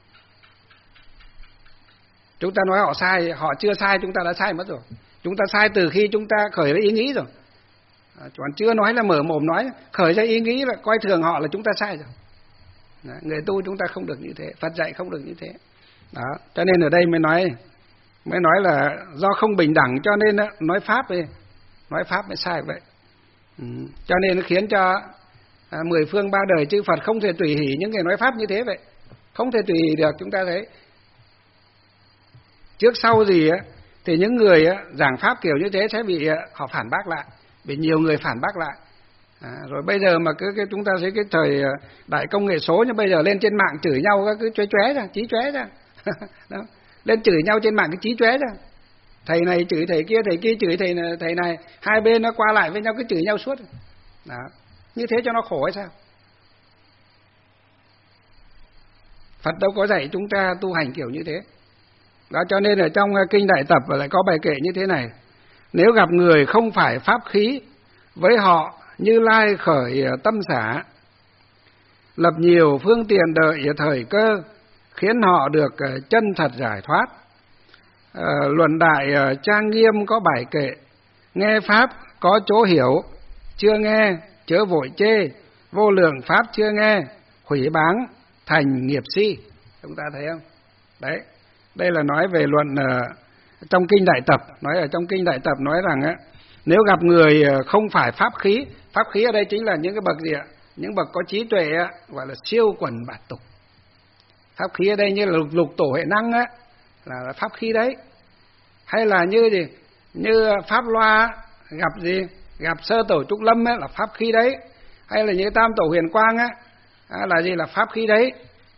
Chúng ta nói họ sai, họ chưa sai chúng ta đã sai mất rồi. Chúng ta sai từ khi chúng ta khởi ra ý nghĩ rồi. Còn chưa nói là mở mồm nói, khởi ra ý nghĩ là coi thường họ là chúng ta sai rồi. Đó, người tu chúng ta không được như thế, Phật dạy không được như thế. Đó, cho nên ở đây mới nói là do không bình đẳng cho nên nói pháp mới sai vậy. Cho nên nó khiến cho 10 phương 3 đời chư Phật không thể tùy hỷ những người nói pháp như thế vậy. Không thể tùy hỷ được. Chúng ta thấy trước sau gì thì những người giảng pháp kiểu như thế sẽ bị họ phản bác lại, bị nhiều người phản bác lại. Rồi bây giờ mà chúng ta thấy cái thời đại công nghệ số, nhưng bây giờ lên trên mạng chửi nhau cứ chóe ra, chí chóe ra. Đó. Lên chửi nhau trên mạng cứ chí chóe ra. Thầy này chửi thầy kia chửi thầy này, hai bên nó qua lại với nhau cứ chửi nhau suốt. Đó. Như thế cho nó khổ hay sao? Phật đâu có dạy chúng ta tu hành kiểu như thế. Đó, cho nên ở trong Kinh Đại Tập lại có bài kệ như thế này: nếu gặp người không phải pháp khí, với họ Như Lai khởi tâm xả, lập nhiều phương tiện đợi thời cơ, khiến họ được chân thật giải thoát. Luận đại trang nghiêm có bài kệ: nghe pháp có chỗ hiểu, chưa nghe chớ vội chê, vô lượng pháp chưa nghe, hủy báng thành nghiệp si. Chúng ta thấy không? Đấy, đây là nói về luận trong Kinh Đại Tập. Nói ở trong Kinh Đại Tập nói rằng Nếu gặp người không phải pháp khí ở đây chính là những cái bậc gì ạ? Những bậc có trí tuệ gọi là siêu quần bạt tục. Pháp khí ở đây như là lục tổ huệ năng á, là pháp khí đấy. Hay là như gì? Như pháp loa gặp gì? Gặp sơ tổ trúc lâm ấy, là pháp khí đấy. Hay là như tam tổ huyền quang á, là gì? Là pháp khí đấy.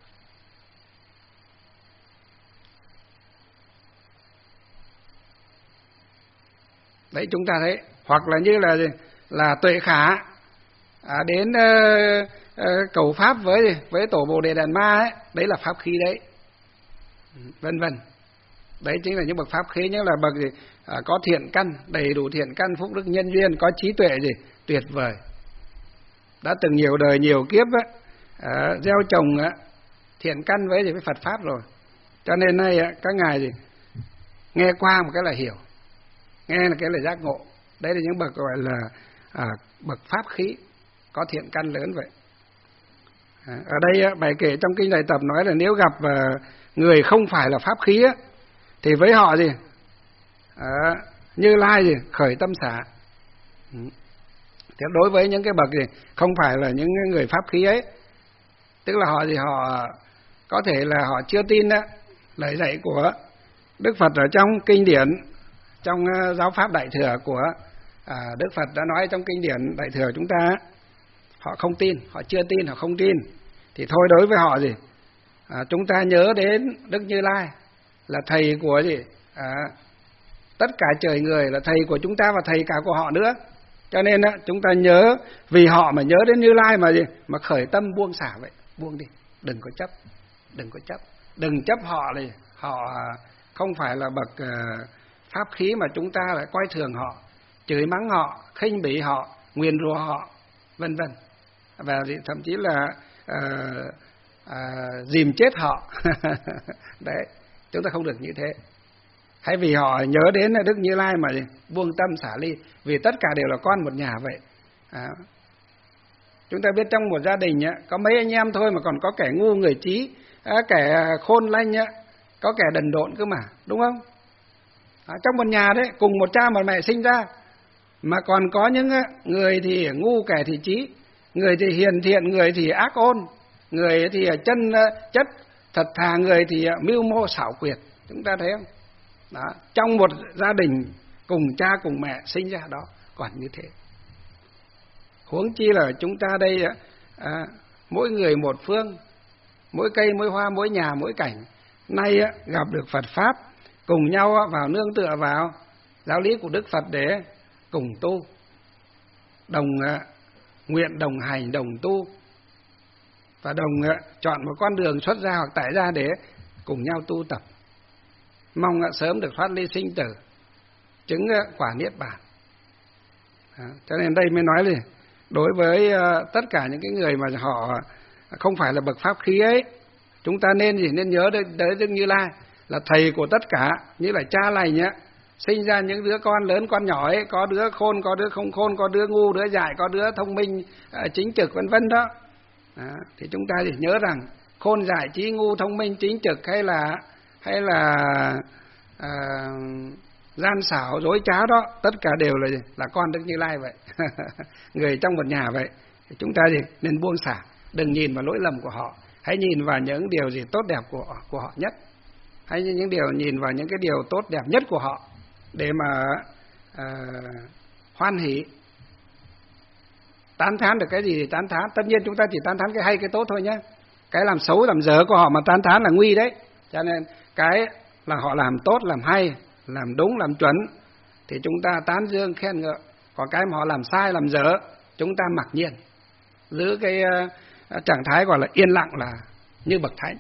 Đấy chúng ta thấy. Hoặc là như là gì? Là tuệ khả đến cầu pháp với tổ Bồ Đề Đàn Ma ấy, đấy là pháp khí đấy, vân vân. Đấy chính là những bậc pháp khí, những là bậc gì? Có thiện căn, đầy đủ thiện căn, phúc đức nhân duyên, có trí tuệ gì tuyệt vời, đã từng nhiều đời nhiều kiếp gieo trồng thiện căn với Phật pháp rồi, cho nên nay các ngài gì nghe qua một cái là hiểu, nghe là cái là giác ngộ. Đấy là những bậc gọi là bậc pháp khí, có thiện căn lớn vậy. Ở đây bài kể trong kinh Đại Tập nói là nếu gặp người không phải là pháp khí thì với họ gì Như Lai gì khởi tâm xả. Thế đối với những cái bậc gì không phải là những người pháp khí ấy, tức là họ gì họ có thể là họ chưa tin lời dạy của Đức Phật ở trong kinh điển, trong giáo pháp Đại Thừa của Đức Phật đã nói trong kinh điển Đại Thừa chúng ta, họ không tin, họ chưa tin, họ không tin. Thì thôi đối với họ gì chúng ta nhớ đến Đức Như Lai là thầy của gì tất cả trời người, là thầy của chúng ta và thầy cả của họ nữa. Cho nên chúng ta nhớ vì họ mà nhớ đến Như Lai mà gì mà khởi tâm buông xả vậy, buông đi, đừng có chấp, đừng có chấp, đừng chấp họ là họ không phải là bậc pháp khí mà chúng ta lại coi thường họ, chửi mắng họ, khinh bỉ họ, nguyền rủa họ, vân vân, và thậm chí là dìm chết họ. Đấy, chúng ta không được như thế. Hãy vì họ nhớ đến Đức Như Lai mà buông tâm xả ly, vì tất cả đều là con một nhà vậy. Chúng ta biết trong một gia đình có mấy anh em thôi mà còn có kẻ ngu người trí, kẻ khôn lanh, có kẻ đần độn cơ mà, đúng không? Trong một nhà đấy, cùng một cha một mẹ sinh ra, mà còn có những người thì ngu, kẻ thì trí, người thì hiền thiện, người thì ác ôn, người thì chân chất thật thà, người thì mưu mô xảo quyệt. Chúng ta thấy không? Đó, trong một gia đình cùng cha cùng mẹ sinh ra đó còn như thế, huống chi là chúng ta đây mỗi người một phương, mỗi cây mỗi hoa, mỗi nhà mỗi cảnh. Nay gặp được Phật pháp, cùng nhau vào nương tựa vào giáo lý của Đức Phật để cùng tu, đồng nguyện, đồng hành, đồng tu, và đồng chọn một con đường xuất gia hoặc tại gia để cùng nhau tu tập, mong sớm được thoát ly sinh tử, chứng quả niết bàn. Cho nên đây mới nói là đối với tất cả những cái người mà họ không phải là bậc pháp khí ấy, chúng ta nên nên nhớ tới Đức Như Lai là thầy của tất cả, như là cha lành sinh ra những đứa con lớn con nhỏ ấy, có đứa khôn, có đứa không khôn, có đứa ngu, đứa dại, có đứa thông minh, chính trực, vân vân đó. Thì chúng ta chỉ nhớ rằng khôn dại trí ngu, thông minh chính trực, hay là gian xảo dối trá đó, tất cả đều là con Đức Như Lai vậy. Người trong một nhà vậy. Thì chúng ta nên buông xả, đừng nhìn vào lỗi lầm của họ, hãy nhìn vào những điều gì tốt đẹp của họ nhất, hãy nhìn vào những cái điều tốt đẹp nhất của họ để mà hoan hỷ. Tán thán được cái gì thì tán thán, tất nhiên chúng ta chỉ tán thán cái hay cái tốt thôi nhé, cái làm xấu làm dở của họ mà tán thán là nguy đấy. Cho nên cái là họ làm tốt, làm hay, làm đúng, làm chuẩn thì chúng ta tán dương khen ngợi, còn cái mà họ làm sai làm dở chúng ta mặc nhiên giữ cái trạng thái gọi là yên lặng, là như bậc thánh.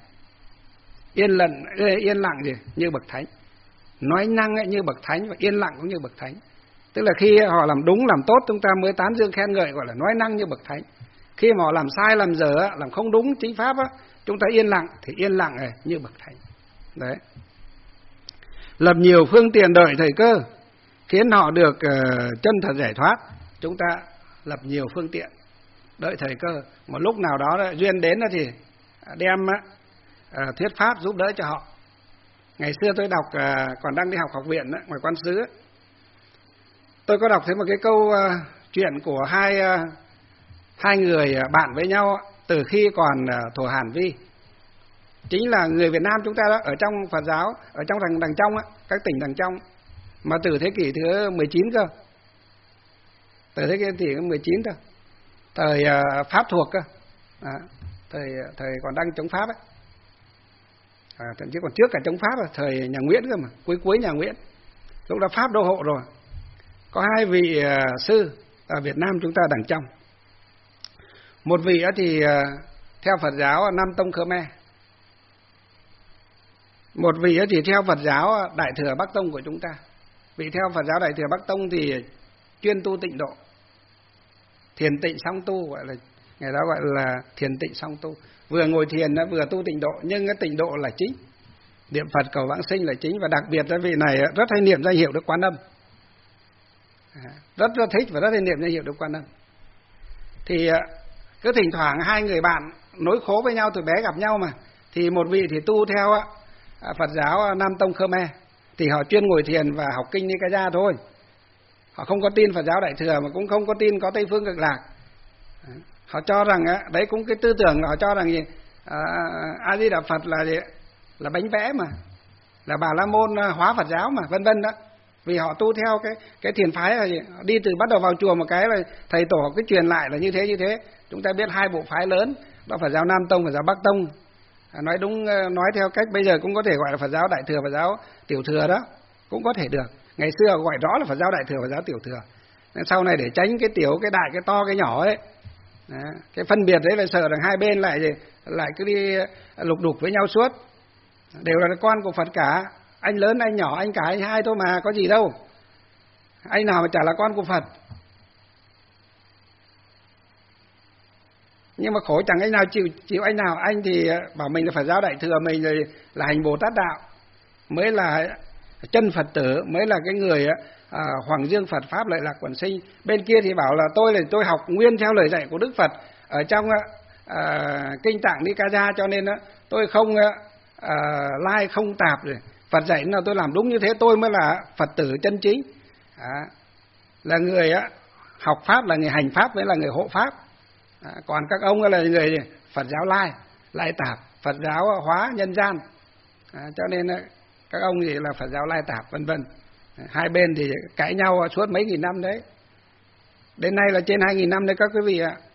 Yên lặng gì như bậc thánh, nói năng như bậc thánh và yên lặng cũng như bậc thánh. Tức là khi họ làm đúng làm tốt chúng ta mới tán dương khen ngợi, gọi là nói năng như bậc thánh. Khi mà họ làm sai làm dở, làm không đúng chính pháp chúng ta yên lặng thì yên lặng như bậc thánh. Đấy. Lập nhiều phương tiện đợi thời cơ khiến họ được chân thật giải thoát. Chúng ta lập nhiều phương tiện đợi thời cơ, một lúc nào đó duyên đến thì đem thuyết pháp giúp đỡ cho họ. Ngày xưa tôi đọc còn đang đi học học viện ngoài Quan Xứ, Tôi có đọc thấy một cái câu chuyện của hai người bạn với nhau từ khi còn thuở Hàn Vi. Chính là người Việt Nam chúng ta đó, ở trong Phật giáo, ở trong đằng trong các tỉnh đằng trong, mà từ thế kỷ thứ 19 cơ, từ thế kỷ thứ 19 cơ, thời Pháp thuộc cơ, thời còn đang chống Pháp ấy, thậm chí còn trước cả chống Pháp, thời nhà Nguyễn cơ mà, cuối nhà Nguyễn, lúc đó Pháp đô hộ rồi. Có hai vị sư ở Việt Nam chúng ta đằng trong. Một vị thì theo Phật giáo Nam Tông Khmer, một vị thì theo Phật giáo Đại Thừa Bắc Tông của chúng ta. Vị theo Phật giáo Đại Thừa Bắc Tông thì chuyên tu tịnh độ, thiền tịnh song tu, gọi là ngày đó gọi là thiền tịnh song tu, vừa ngồi thiền vừa tu tịnh độ, nhưng cái tịnh độ là chính, niệm Phật cầu vãng sinh là chính. Và đặc biệt là vị này rất hay niệm danh hiệu Đức Quan Âm, rất thích và rất hay niệm danh hiệu Đức Quan Âm. Thì cứ thỉnh thoảng hai người bạn nối khố với nhau từ bé gặp nhau mà, thì một vị thì tu theo Phật giáo Nam Tông Khmer, thì họ chuyên ngồi thiền và học kinh Nikaya thôi, họ không có tin Phật giáo Đại Thừa, mà cũng không có tin có Tây Phương Cực Lạc. Họ cho rằng đấy cũng cái tư tưởng, họ cho rằng gì, A Di Đà Phật là gì, là bánh vẽ mà, là Bà La Môn hóa Phật giáo mà, vân vân đó. Vì họ tu theo cái thiền phái là gì, đi từ bắt đầu vào chùa một cái là thầy tổ cứ truyền lại là như thế. Chúng ta biết hai bộ phái lớn đó, Phật giáo Nam Tông và Phật giáo Bắc Tông. Nói đúng, nói theo cách bây giờ cũng có thể gọi là Phật giáo Đại Thừa, Phật giáo Tiểu Thừa đó, cũng có thể được. Ngày xưa gọi rõ là Phật giáo Đại Thừa, Phật giáo Tiểu Thừa. Nên sau này để tránh cái tiểu, cái đại, cái to, cái nhỏ ấy, cái phân biệt đấy là sợ rằng hai bên lại cứ đi lục đục với nhau suốt. Đều là con của Phật cả, anh lớn, anh nhỏ, anh cả, anh hai thôi mà, có gì đâu. Anh nào mà chả là con của Phật. Nhưng mà khổ chẳng anh nào chịu anh nào. Anh thì bảo mình là Phật giáo Đại Thừa, mình là hành Bồ Tát Đạo, mới là chân Phật tử, mới là cái người Hoàng Dương Phật Pháp Lợi Lạc Quẩn Sinh. Bên kia thì bảo là tôi học nguyên theo lời dạy của Đức Phật ở trong kinh Tạng Nikaya, cho nên tôi không lai không tạp, rồi Phật dạy nào tôi làm đúng như thế, tôi mới là Phật tử chân chính, là người học Pháp, là người hành Pháp, mới là người hộ Pháp. Còn các ông là người Phật giáo lai tạp, Phật giáo hóa nhân gian, cho nên các ông thì là Phật giáo lai tạp, vân vân. Hai bên thì cãi nhau suốt mấy nghìn năm đấy, đến nay là trên 2.000 năm đấy các quý vị ạ,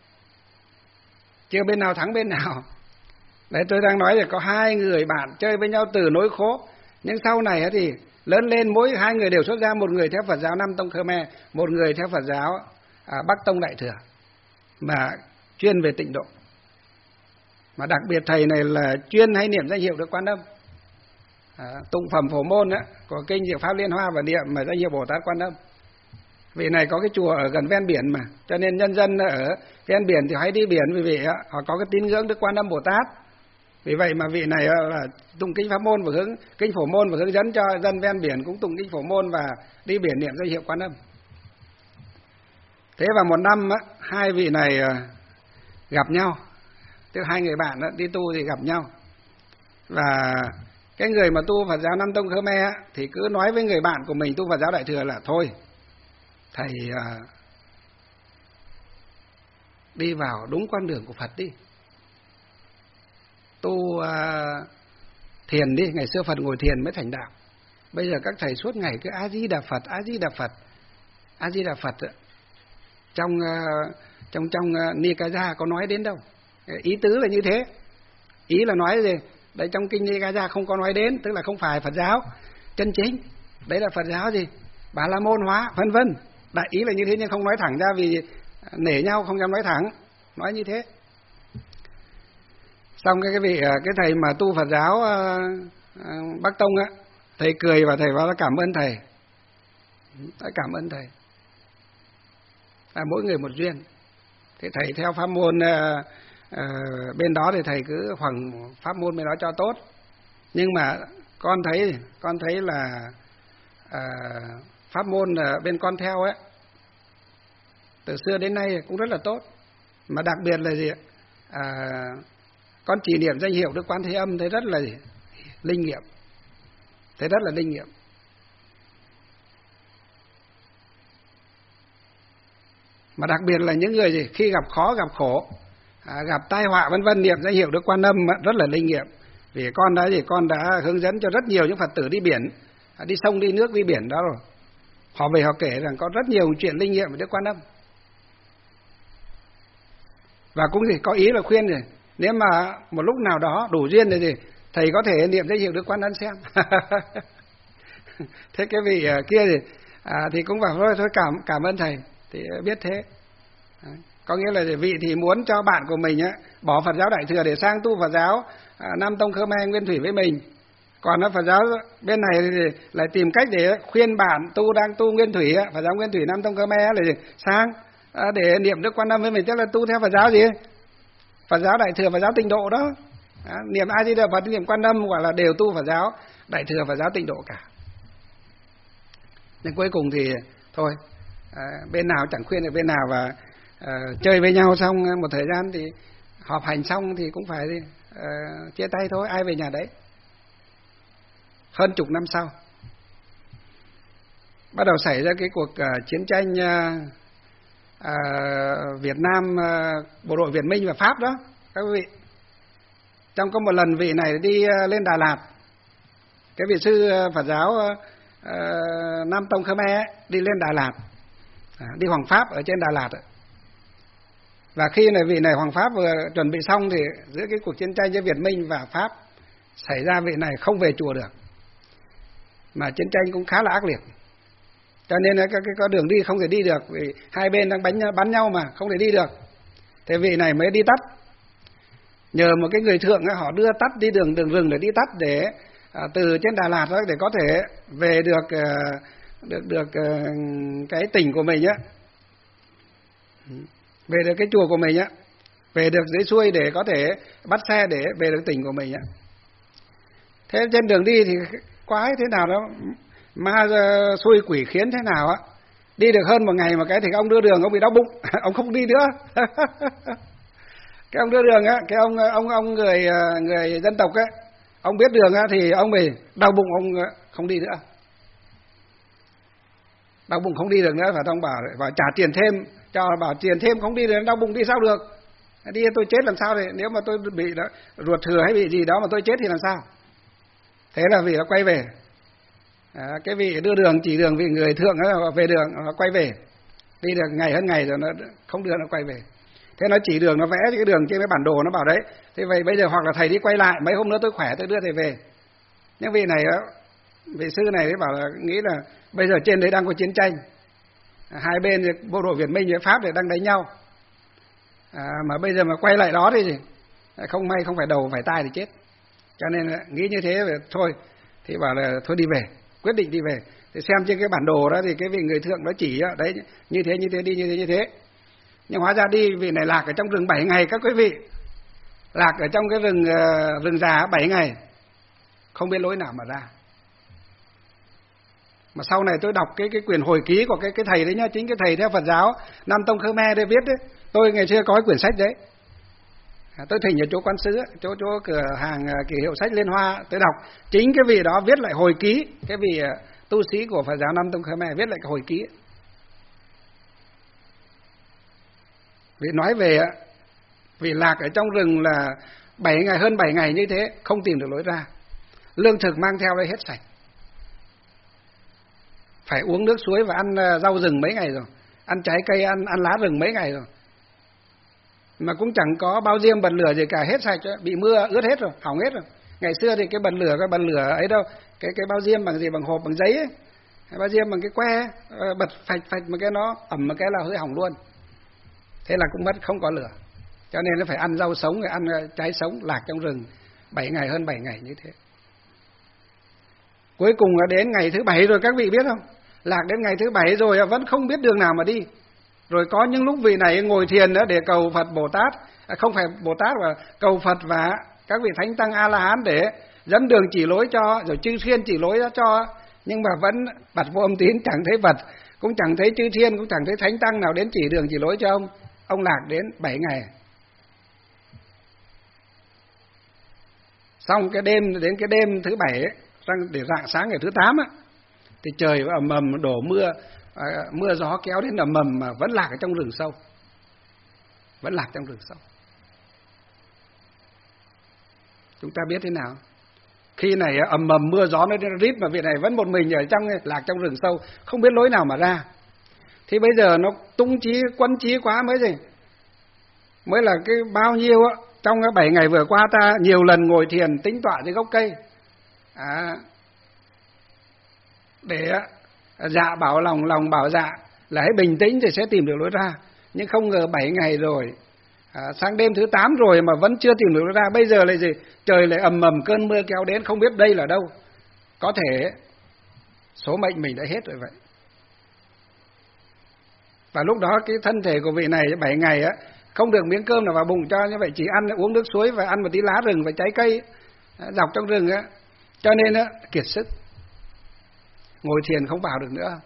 chưa bên nào thắng bên nào. Đấy, tôi đang nói là có hai người bạn chơi với nhau từ nối khố, nhưng sau này thì lớn lên mỗi hai người đều xuất ra, một người theo Phật giáo Nam Tông Khmer, một người theo Phật giáo Bắc Tông Đại Thừa, mà chuyên về tịnh độ. Mà đặc biệt thầy này là chuyên hay niệm danh hiệu Đức Quan Âm, tụng phẩm Phổ Môn của kinh Diệu Pháp Liên Hoa và niệm mà danh hiệu Bồ Tát Quan Âm. Vị này có cái chùa ở gần ven biển mà, cho nên nhân dân ở ven biển thì hay đi biển, vì vậy họ có cái tín ngưỡng Đức Quan Âm Bồ Tát. Vì vậy mà vị này là tụng kinh Pháp Môn và kinh Phổ Môn, và hướng dẫn cho dân ven biển cũng tụng kinh Phổ Môn và đi biển niệm danh hiệu Quan Âm. Thế vào một năm hai vị này gặp nhau, tức hai người bạn đi tu thì gặp nhau, và cái người mà tu Phật giáo Nam Tông Khmer thì cứ nói với người bạn của mình tu Phật giáo Đại Thừa là thôi, thầy đi vào đúng con đường của Phật đi, tu thiền đi, ngày xưa Phật ngồi thiền mới thành đạo, bây giờ các thầy suốt ngày cứ A Di Đà Phật, A Di Đà Phật, A Di Đà Phật. Trong Nikaya có nói đến đâu, ý tứ là như thế, ý là nói gì đấy, trong kinh Nikaya không có nói đến, tức là không phải Phật giáo chân chính, đấy là Phật giáo gì Bà La Môn hóa, vân vân. Đại ý là như thế, nhưng không nói thẳng ra vì nể nhau không dám nói thẳng, nói như thế. Xong cái thầy mà tu Phật giáo Bắc Tông thầy cười và thầy bảo cảm ơn thầy, cảm ơn thầy, mỗi người một duyên. Thế thầy theo pháp môn bên đó thì thầy cứ hoằng pháp môn bên đó cho tốt, nhưng mà con thấy là pháp môn bên con theo từ xưa đến nay cũng rất là tốt, mà đặc biệt là gì con chỉ niệm danh hiệu Đức Quan Thế Âm thấy rất là linh nghiệm, thấy rất là linh nghiệm. Mà đặc biệt là những người gì khi gặp khó gặp khổ, gặp tai họa vân vân, niệm danh hiệu Đức Quan Âm rất là linh nghiệm. Vì con đã hướng dẫn cho rất nhiều những Phật tử đi biển, đi sông đi nước đi biển đó rồi. Họ về họ kể rằng có rất nhiều chuyện linh nghiệm về Đức Quan Âm. Và cũng thì có ý là khuyên rồi, nếu mà một lúc nào đó đủ duyên thì thầy có thể niệm danh hiệu Đức Quan Âm xem. Thế cái vị kia thì cũng bảo thôi cảm ơn thầy, thì biết thế. Có nghĩa là vị thì muốn cho bạn của mình bỏ Phật giáo Đại Thừa để sang tu Phật giáo Nam Tông Khmer Nguyên Thủy với mình. Còn Phật giáo bên này thì lại tìm cách để khuyên bạn đang tu Nguyên Thủy, Phật giáo Nguyên Thủy Nam Tông Khmer là sang để niệm Đức Quan Âm với mình, chắc là tu theo Phật giáo gì? Phật giáo Đại Thừa, Phật giáo Tịnh Độ đó. Niệm A Di Đà Phật, niệm Quan Âm gọi là đều tu Phật giáo Đại Thừa, Phật giáo Tịnh Độ cả. Nên cuối cùng thì thôi, bên nào chẳng khuyên được bên nào, và chơi với nhau xong một thời gian thì họp hành xong thì cũng phải chia tay thôi, ai về nhà đấy. Hơn chục năm sau bắt đầu xảy ra cái cuộc chiến tranh Việt Nam, bộ đội Việt Minh và Pháp đó các vị. Trong có một lần vị này đi lên Đà Lạt, cái vị sư Phật giáo Nam Tông Khmer đi lên Đà Lạt, đi Hoàng Pháp ở trên Đà Lạt. Và khi này vị này Hoàng Pháp vừa chuẩn bị xong thì giữa cái cuộc chiến tranh giữa Việt Minh và Pháp xảy ra, vị này không về chùa được, mà chiến tranh cũng khá là ác liệt, cho nên là cái đường đi không thể đi được, vì hai bên đang bắn nhau mà không thể đi được. Thế vị này mới đi tắt, nhờ một cái người thượng họ đưa tắt đi đường rừng để đi tắt, để từ trên Đà Lạt đó để có thể về được cái tỉnh của mình về được cái chùa của mình về được dưới xuôi để có thể bắt xe để về được tỉnh của mình Thế trên đường đi thì quái thế nào đó, ma xui quỷ khiến thế nào đi được hơn một ngày mà cái thì ông đưa đường ông bị đau bụng, ông không đi nữa. Cái ông đưa đường cái ông người dân tộc ông biết đường thì ông bị đau bụng, ông không đi nữa, đau bụng không đi được nữa, và ông bảo trả tiền thêm, bảo tiền thêm không đi được, đau bụng đi sao được, đi tôi chết làm sao, thì nếu mà tôi bị đó, ruột thừa hay bị gì đó mà tôi chết thì làm sao. Thế là vị nó quay về, cái vị đưa đường chỉ đường, vị người thượng về đường nó quay về, đi được ngày hơn ngày rồi nó không đưa, nó quay về. Thế nó chỉ đường, nó vẽ cái đường trên cái bản đồ, nó bảo đấy, thế vậy bây giờ hoặc là thầy đi quay lại, mấy hôm nữa tôi khỏe tôi đưa thầy về. Nhưng vị này vị sư này bảo là nghĩ là bây giờ trên đấy đang có chiến tranh, hai bên bộ đội Việt Minh với Pháp để đang đánh nhau, mà bây giờ mà quay lại đó thì không may không phải đầu phải tai thì chết. Cho nên nghĩ như thế rồi thôi, thì bảo là thôi đi về, quyết định đi về. Thì xem trên cái bản đồ đó thì cái vị người thượng nó chỉ đấy, như thế đi, như thế. Nhưng hóa ra đi vị này lạc ở trong rừng 7 ngày các quý vị, lạc ở trong cái rừng già 7 ngày, không biết lối nào mà ra. Mà sau này tôi đọc cái quyển hồi ký của cái thầy đấy nhá, chính cái thầy theo Phật giáo Nam Tông Khmer đây viết đấy. Tôi ngày xưa có cái quyển sách đấy, tôi thỉnh ở chỗ quán sứ, chỗ cửa hàng kỷ hiệu sách Liên Hoa, tôi đọc chính cái vị đó viết lại hồi ký, cái vị tu sĩ của Phật giáo Nam Tông Khmer viết lại cái hồi ký. Vị nói về vị lạc ở trong rừng là 7 ngày, hơn 7 ngày như thế, không tìm được lối ra, lương thực mang theo đây hết sạch, phải uống nước suối và ăn rau rừng mấy ngày rồi, ăn trái cây, ăn lá rừng mấy ngày rồi, mà cũng chẳng có bao diêm bật lửa gì cả, hết sạch, bị mưa ướt hết rồi, hỏng hết rồi. Ngày xưa thì cái bật lửa ấy đâu, cái bao diêm bằng gì, bằng hộp bằng giấy ấy, bao diêm bằng cái que, bật phạch mà cái nó ẩm một cái là hơi hỏng luôn. Thế là cũng mất, không có lửa, cho nên nó phải ăn rau sống, rồi ăn trái sống, lạc trong rừng 7 ngày, hơn 7 ngày như thế. Cuối cùng là đến ngày thứ 7 rồi, các vị biết không, lạc đến ngày thứ 7 rồi vẫn không biết đường nào mà đi. Rồi có những lúc vị này ngồi thiền nữa để cầu Phật Bồ Tát, không phải Bồ Tát mà cầu Phật và các vị Thánh Tăng A-la-hán để dẫn đường chỉ lối cho, rồi chư thiên chỉ lối cho, nhưng mà vẫn bật vô âm tín, chẳng thấy Phật, cũng chẳng thấy chư thiên, cũng chẳng thấy Thánh Tăng nào đến chỉ đường chỉ lối cho ông lạc đến 7 ngày. Xong cái đêm, đến cái đêm thứ 7 ấy, để rạng sáng ngày thứ 8 thì trời ầm ầm đổ mưa, mưa gió kéo đến ầm ầm mà vẫn lạc ở trong rừng sâu, vẫn lạc trong rừng sâu. Chúng ta biết thế nào? Khi này ầm ầm mưa gió nó rít mà vị này vẫn một mình ở trong lạc trong rừng sâu, không biết lối nào mà ra. Thì bây giờ nó tung trí quấn trí quá mới là cái bao nhiêu á, trong cái 7 ngày vừa qua ta nhiều lần ngồi thiền tĩnh tọa dưới gốc cây, để dạ bảo lòng, lòng bảo dạ là hãy bình tĩnh thì sẽ tìm được lối ra. Nhưng không ngờ 7 ngày rồi, sang đêm thứ 8 rồi mà vẫn chưa tìm được lối ra. Bây giờ lại gì? Trời lại ầm ầm cơn mưa kéo đến, không biết đây là đâu. Có thể số mệnh mình đã hết rồi vậy. Và lúc đó cái thân thể của vị này 7 ngày á, không được miếng cơm nào vào bụng cho, như vậy chỉ ăn uống nước suối và ăn một tí lá rừng và trái cây dọc trong rừng á, cho nên á kiệt sức, ngồi thiền không vào được nữa.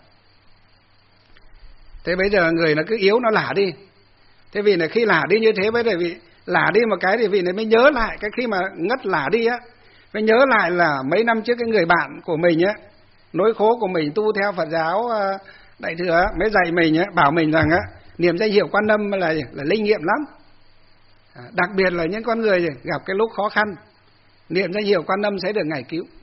Thế bây giờ người nó cứ yếu, nó lả đi. Thế vì là khi lả đi như thế, bây giờ vị lả đi một cái thì vị này mới nhớ lại cái khi mà ngất lả đi á, mới nhớ lại là mấy năm trước cái người bạn của mình á, nỗi khổ của mình tu theo Phật giáo Đại Thừa mới dạy mình á, bảo mình rằng á niệm danh hiệu Quan Âm là linh nghiệm lắm. Đặc biệt là những con người gặp cái lúc khó khăn, niệm danh hiệu Quan Âm sẽ được ngài cứu.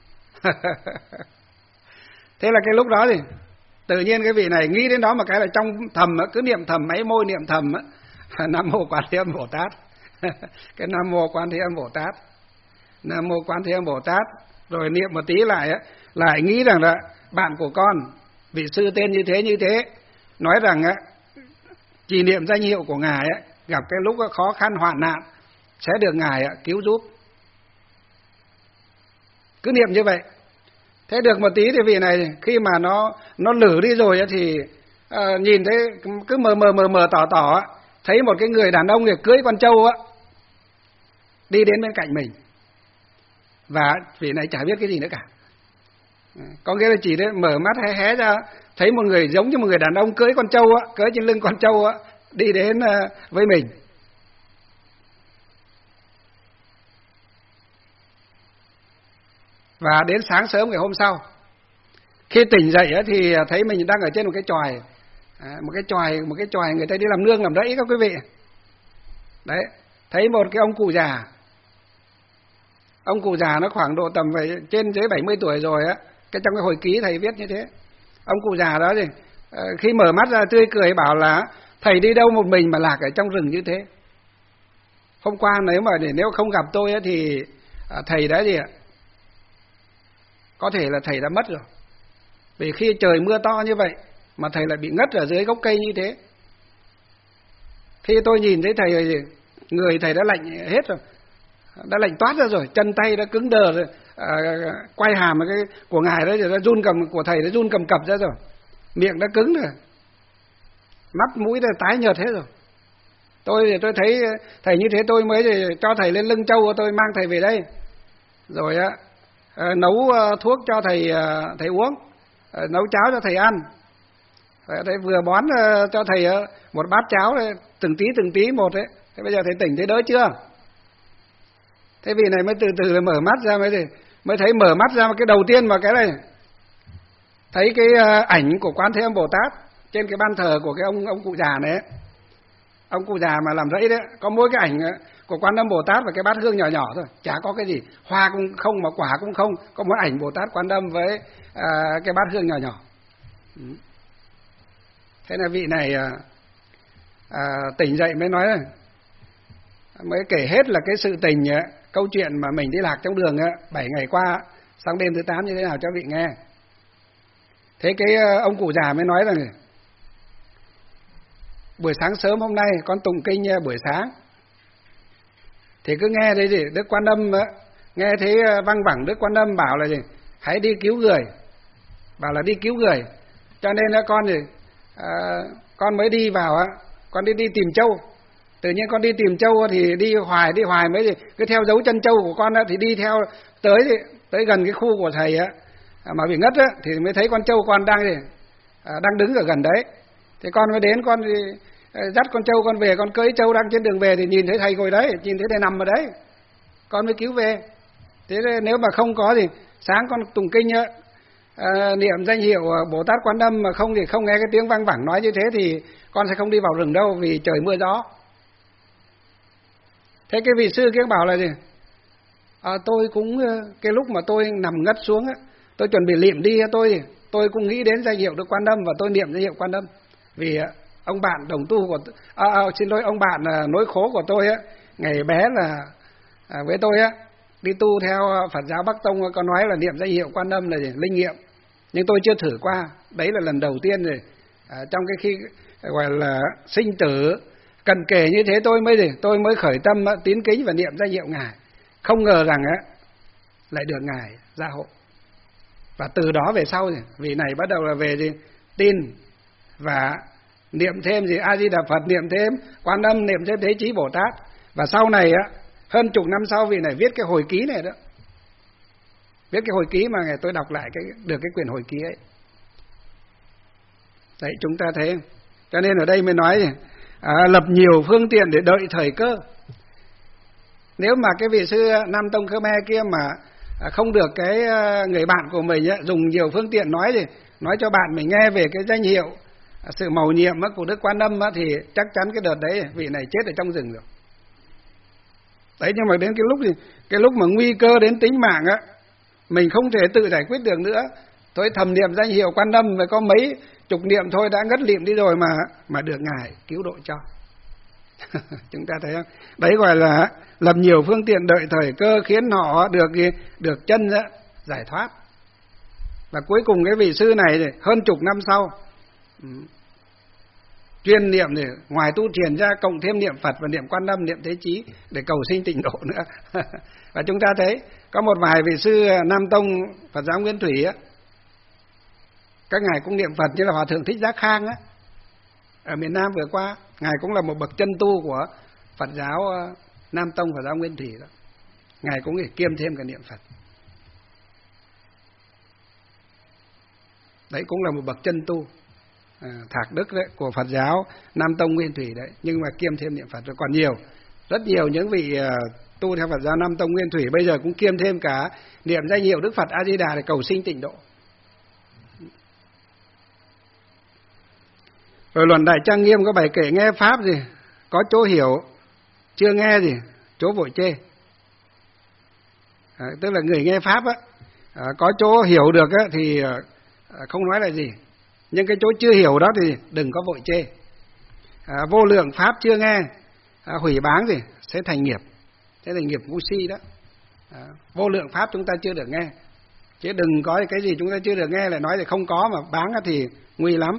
Thế là cái lúc đó thì tự nhiên cái vị này nghĩ đến đó, mà cái là trong thầm cứ niệm thầm, máy môi niệm thầm Nam Mô Quan Thế Âm Bồ Tát. Cái Nam Mô Quan Thế Âm Bồ Tát, Nam Mô Quan Thế Âm Bồ Tát, rồi niệm một tí lại nghĩ rằng là bạn của con, vị sư tên như thế, nói rằng chỉ niệm danh hiệu của ngài gặp cái lúc khó khăn hoạn nạn sẽ được ngài cứu giúp. Cứ niệm như vậy. Thế được một tí thì vị này khi mà nó lử đi rồi thì nhìn thấy cứ mờ tỏ thấy một cái người đàn ông cưỡi con trâu đi đến bên cạnh mình, và vị này chả biết cái gì nữa cả. Có nghĩa là chỉ đấy mở mắt hé ra thấy một người giống như một người đàn ông cưỡi con trâu cưỡi trên lưng con trâu đi đến với mình. Và đến sáng sớm ngày hôm sau, khi tỉnh dậy thì thấy mình đang ở trên một cái chòi, một cái chòi người ta đi làm nương làm rẫy các quý vị. Đấy, thấy một cái ông cụ già. Ông cụ già nó khoảng độ tầm về trên dưới 70 tuổi rồi cái trong cái hồi ký thầy viết như thế. Ông cụ già đó thì khi mở mắt ra tươi cười bảo là thầy đi đâu một mình mà lạc ở trong rừng như thế. Hôm qua nếu không gặp tôi thì thầy đã gì ạ? Có thể là thầy đã mất rồi. Vì khi trời mưa to như vậy mà thầy lại bị ngất ở dưới gốc cây như thế. Khi tôi nhìn thấy thầy rồi, người thầy đã lạnh hết rồi, đã lạnh toát ra rồi, chân tay đã cứng đờ rồi, quay hàm cái của ngài đó rồi, run cầm của thầy đã run cầm cập ra rồi, miệng đã cứng rồi, mắt mũi đã tái nhợt hết rồi. Tôi thấy thầy như thế tôi mới cho thầy lên lưng trâu, tôi mang thầy về đây, rồi nấu thuốc cho thầy uống, nấu cháo cho thầy ăn. Thầy vừa bón cho thầy một bát cháo từng tí một đấy. Thế bây giờ thầy tỉnh thấy đỡ chưa? Thế vị này mới từ từ mở mắt ra, mới thấy mở mắt ra cái đầu tiên mà cái này thấy cái ảnh của Quan Thế Âm Bồ Tát trên cái ban thờ của cái ông cụ già này. Ông cụ già mà làm rẫy đấy, có mỗi cái ảnh của Quan Âm Bồ Tát và cái bát hương nhỏ nhỏ thôi, chả có cái gì, hoa cũng không mà quả cũng không, có mỗi ảnh Bồ Tát Quan Âm với cái bát hương nhỏ nhỏ. Thế là vị này tỉnh dậy mới nói, mới kể hết là cái sự tình câu chuyện mà mình đi lạc trong đường 7 ngày qua sang đêm thứ 8 như thế nào cho vị nghe. Thế cái ông cụ già mới nói rằng buổi sáng sớm hôm nay con tụng kinh buổi sáng thì cứ nghe thấy gì Đức Quan Âm nghe thấy văng vẳng Đức Quan Âm bảo là gì hãy đi cứu người, bảo là đi cứu người, cho nên là con mới đi vào con đi tìm trâu. Tự nhiên con đi tìm trâu thì đi hoài mới gì cứ theo dấu chân trâu của con thì đi theo tới gần cái khu của thầy mà bị ngất thì mới thấy con trâu con đang đứng ở gần đấy. Thì con mới đến, con thì dắt con trâu con về, con cưỡi trâu đang trên đường về thì nhìn thấy thầy ngồi đấy, nhìn thấy thầy nằm ở đấy, con mới cứu về. Thế nếu mà không có thì sáng con tụng kinh niệm danh hiệu Bồ Tát Quan Âm mà không thì không nghe cái tiếng vang vẳng nói như thế thì con sẽ không đi vào rừng đâu, vì trời mưa gió. Thế cái vị sư kia bảo là gì? Tôi cũng cái lúc mà tôi nằm ngất xuống á, tôi chuẩn bị liệm đi, tôi cũng nghĩ đến danh hiệu Đức Quan Âm và tôi niệm danh hiệu Quan Âm. Vì ông bạn đồng tu của xin lỗi, ông bạn nối khố của tôi á, ngày bé là với tôi á đi tu theo Phật giáo Bắc Tông, có nói là niệm danh hiệu Quan Âm là gì? Linh nghiệm. Nhưng tôi chưa thử qua, đấy là lần đầu tiên rồi. Trong cái khi gọi là sinh tử cận kề như thế tôi mới khởi tâm tín kính và niệm danh hiệu Ngài. Không ngờ rằng lại được Ngài gia hộ. Và từ đó về sau vị này bắt đầu là về gì? Tin và niệm thêm gì? A Di Đà Phật, niệm thêm Quan Âm, niệm thêm Thế Chí Bồ Tát. Và sau này hơn chục năm sau vị này viết cái hồi ký này đó. Viết cái hồi ký mà ngày tôi đọc lại được cái quyển hồi ký ấy. Đấy, chúng ta thấy. Cho nên ở đây mới nói lập nhiều phương tiện để đợi thời cơ. Nếu mà cái vị sư Nam Tông Khmer kia mà không được cái người bạn của mình dùng nhiều phương tiện nói cho bạn mình nghe về cái danh hiệu sự mầu nhiệm của Đức Quan Âm thì chắc chắn cái đợt đấy vị này chết ở trong rừng rồi. Đấy, nhưng mà đến cái lúc mà nguy cơ đến tính mạng mình không thể tự giải quyết được nữa, tôi thầm niệm danh hiệu Quan Âm và có mấy chục niệm thôi đã ngất lịm đi rồi mà được Ngài cứu độ cho. Chúng ta thấy không? Đấy gọi là lập nhiều phương tiện đợi thời cơ, khiến họ được chân giải thoát. Và cuối cùng cái vị sư này hơn chục năm sau chuyên niệm thì ngoài tu thiền ra cộng thêm niệm Phật và niệm Quan Âm, niệm Thế Chí để cầu sinh tịnh độ nữa. Và chúng ta thấy có một vài vị sư Nam Tông Phật giáo Nguyên Thủy các ngài cũng niệm Phật, như là Hòa Thượng Thích Giác Khang ở miền Nam vừa qua, ngài cũng là một bậc chân tu của Phật giáo Nam Tông Phật giáo Nguyên Thủy đó. Ngài cũng kiêm thêm cả niệm Phật. Đấy cũng là một bậc chân tu thạc đức đấy của Phật giáo Nam Tông Nguyên Thủy đấy, nhưng mà kiêm thêm niệm Phật. Rồi còn rất nhiều những vị tu theo Phật giáo Nam Tông Nguyên Thủy bây giờ cũng kiêm thêm cả niệm danh hiệu Đức Phật A Di Đà để cầu sinh tịnh độ. Rồi luận Đại Trang Nghiêm có bài kệ nghe pháp gì có chỗ hiểu, chưa nghe gì chỗ vội chê. Tức là người nghe pháp có chỗ hiểu được thì không nói là gì, nhưng cái chỗ chưa hiểu đó thì đừng có vội chê. Vô lượng pháp chưa nghe hủy báng gì sẽ thành nghiệp, sẽ thành nghiệp ngu si đó. Vô lượng pháp chúng ta chưa được nghe, chứ đừng có cái gì chúng ta chưa được nghe lại nói là không có mà báng thì nguy lắm.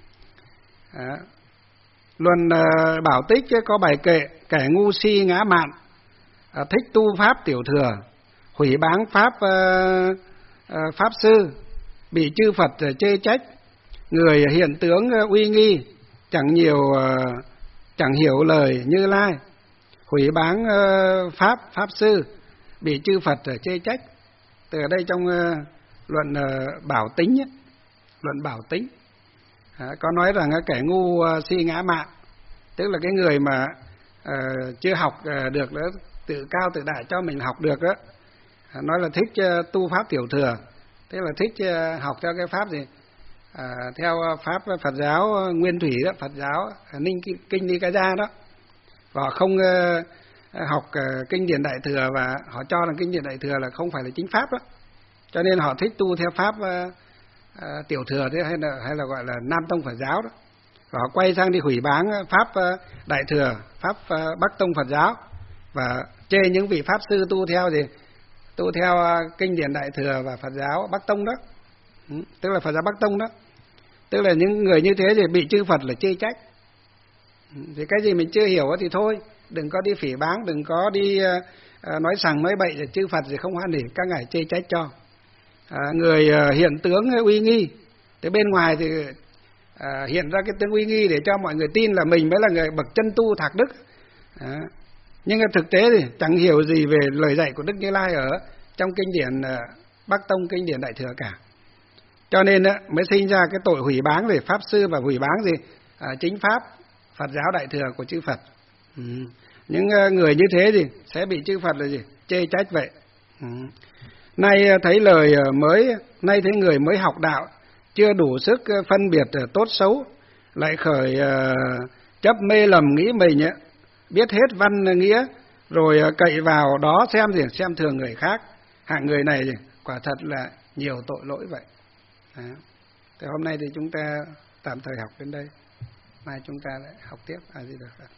Luận Bảo Tích có bài kệ kẻ ngu si ngã mạn, thích tu pháp tiểu thừa, hủy báng pháp pháp sư, bị chư Phật chê trách, người hiện tướng uy nghi, chẳng hiểu lời Như Lai, hủy báng pháp sư, bị chư Phật chê trách. Từ ở đây trong luận Bảo Tính luận Bảo Tính có nói rằng kẻ ngu si ngã mạn, tức là cái người mà chưa học được đó, tự cao tự đại cho mình học được đó, nói là thích tu pháp tiểu thừa, tức là thích học theo cái pháp gì theo pháp Phật giáo Nguyên Thủy đó, Phật giáo Ninh Kinh Nikaya đó, và không học kinh điển Đại thừa, và họ cho rằng kinh điển Đại thừa là không phải là chính pháp đó, cho nên họ thích tu theo pháp tiểu thừa thế, hay là gọi là Nam Tông Phật giáo đó. Và họ quay sang đi hủy báng pháp Đại thừa, pháp Bắc Tông Phật giáo, và chê những vị pháp sư tu theo gì, tu theo kinh điển Đại thừa và Phật giáo Bắc Tông đó, tức là Phật giáo Bắc Tông đó. Tức là những người như thế thì bị chư Phật là chê trách. Thì cái gì mình chưa hiểu thì thôi, đừng có đi phỉ báng, đừng có đi nói sằng nói bậy, để chư Phật thì không hoan hỉ, các ngài chê trách cho. Người hiện tướng uy nghi, thế bên ngoài thì hiện ra cái tướng uy nghi để cho mọi người tin là mình mới là người bậc chân tu thạc đức. Nhưng thực tế thì chẳng hiểu gì về lời dạy của Đức Như Lai ở trong kinh điển Bắc Tông, kinh điển Đại thừa cả. Cho nên mới sinh ra cái tội hủy báng về pháp sư và hủy báng gì chính pháp Phật giáo Đại thừa của chư Phật. Những người như thế thì sẽ bị chư Phật là gì chê trách vậy. Nay thấy nay thấy người mới học đạo, chưa đủ sức phân biệt tốt xấu, lại khởi chấp mê lầm nghĩ mình biết hết văn nghĩa, rồi cậy vào đó xem thường người khác. Hạng người này quả thật là nhiều tội lỗi vậy. Thế hôm nay thì chúng ta tạm thời học đến đây, mai chúng ta lại học tiếp. Di Đà Phật.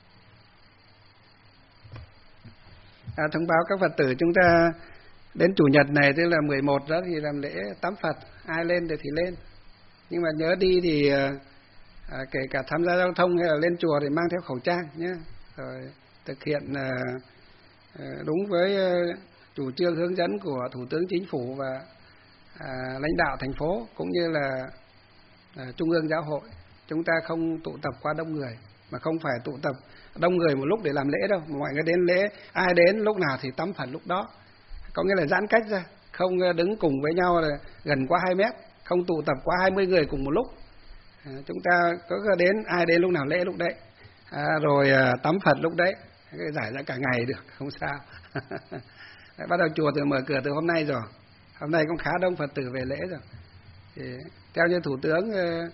Thông báo các Phật tử chúng ta đến Chủ nhật này, tức là 11 đó thì làm lễ tắm Phật, ai lên thì lên. Nhưng mà nhớ đi thì kể cả tham gia giao thông hay là lên chùa thì mang theo khẩu trang nhé, rồi thực hiện đúng với chủ trương hướng dẫn của Thủ tướng Chính phủ và lãnh đạo thành phố cũng như là Trung ương Giáo hội. Chúng ta không tụ tập quá đông người, mà không phải tụ tập đông người một lúc để làm lễ đâu, mà mọi người đến lễ, ai đến lúc nào thì tắm Phật lúc đó. Có nghĩa là giãn cách ra, không đứng cùng với nhau là gần quá 2 mét, không tụ tập quá 20 người cùng một lúc. Chúng ta có đến, ai đến lúc nào lễ lúc đấy, rồi tắm Phật lúc đấy, giải ra cả ngày được, không sao. Bắt đầu chùa mở cửa từ hôm nay rồi, hôm nay cũng khá đông Phật tử về lễ rồi. Thì theo như Thủ tướng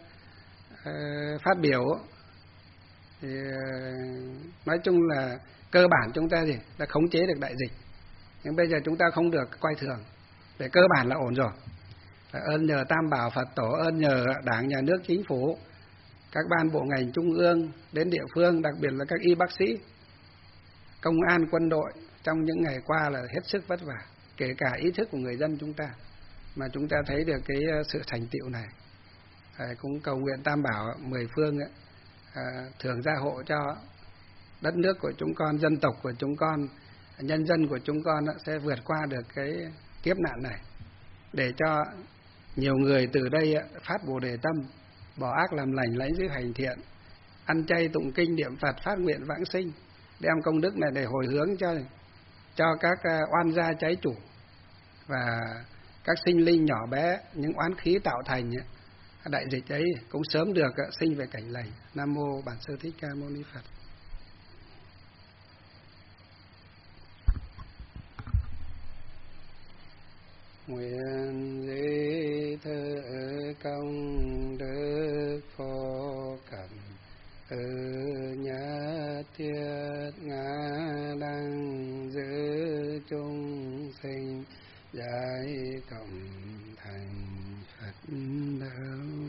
phát biểu thì nói chung là cơ bản chúng ta đã khống chế được đại dịch, nhưng bây giờ chúng ta không được coi thường, để cơ bản là ổn rồi. Ơn nhờ Tam Bảo Phật Tổ, ơn nhờ Đảng, Nhà nước, Chính phủ, các ban bộ ngành trung ương đến địa phương, đặc biệt là các y bác sĩ, công an, quân đội trong những ngày qua là hết sức vất vả, kể cả ý thức của người dân chúng ta, mà chúng ta thấy được cái sự thành tựu này. Cũng cầu nguyện Tam Bảo 10 phương thường gia hộ cho đất nước của chúng con, dân tộc của chúng con, nhân dân của chúng con sẽ vượt qua được cái kiếp nạn này, để cho nhiều người từ đây phát Bồ Đề tâm, bỏ ác làm lành, lãnh giữ hành thiện, ăn chay tụng kinh niệm Phật, phát nguyện vãng sinh, đem công đức này để hồi hướng cho các oan gia trái chủ và các sinh linh nhỏ bé, những oán khí tạo thành đại dịch ấy cũng sớm được sinh về cảnh lành. Nam mô Bản Sư Thích Ca Mâu Ni Phật. Nguyện dĩ thơ công đức phổ cẩm nhất thiết ngã đăng giữ chúng sinh giải cộng thành Phật đạo.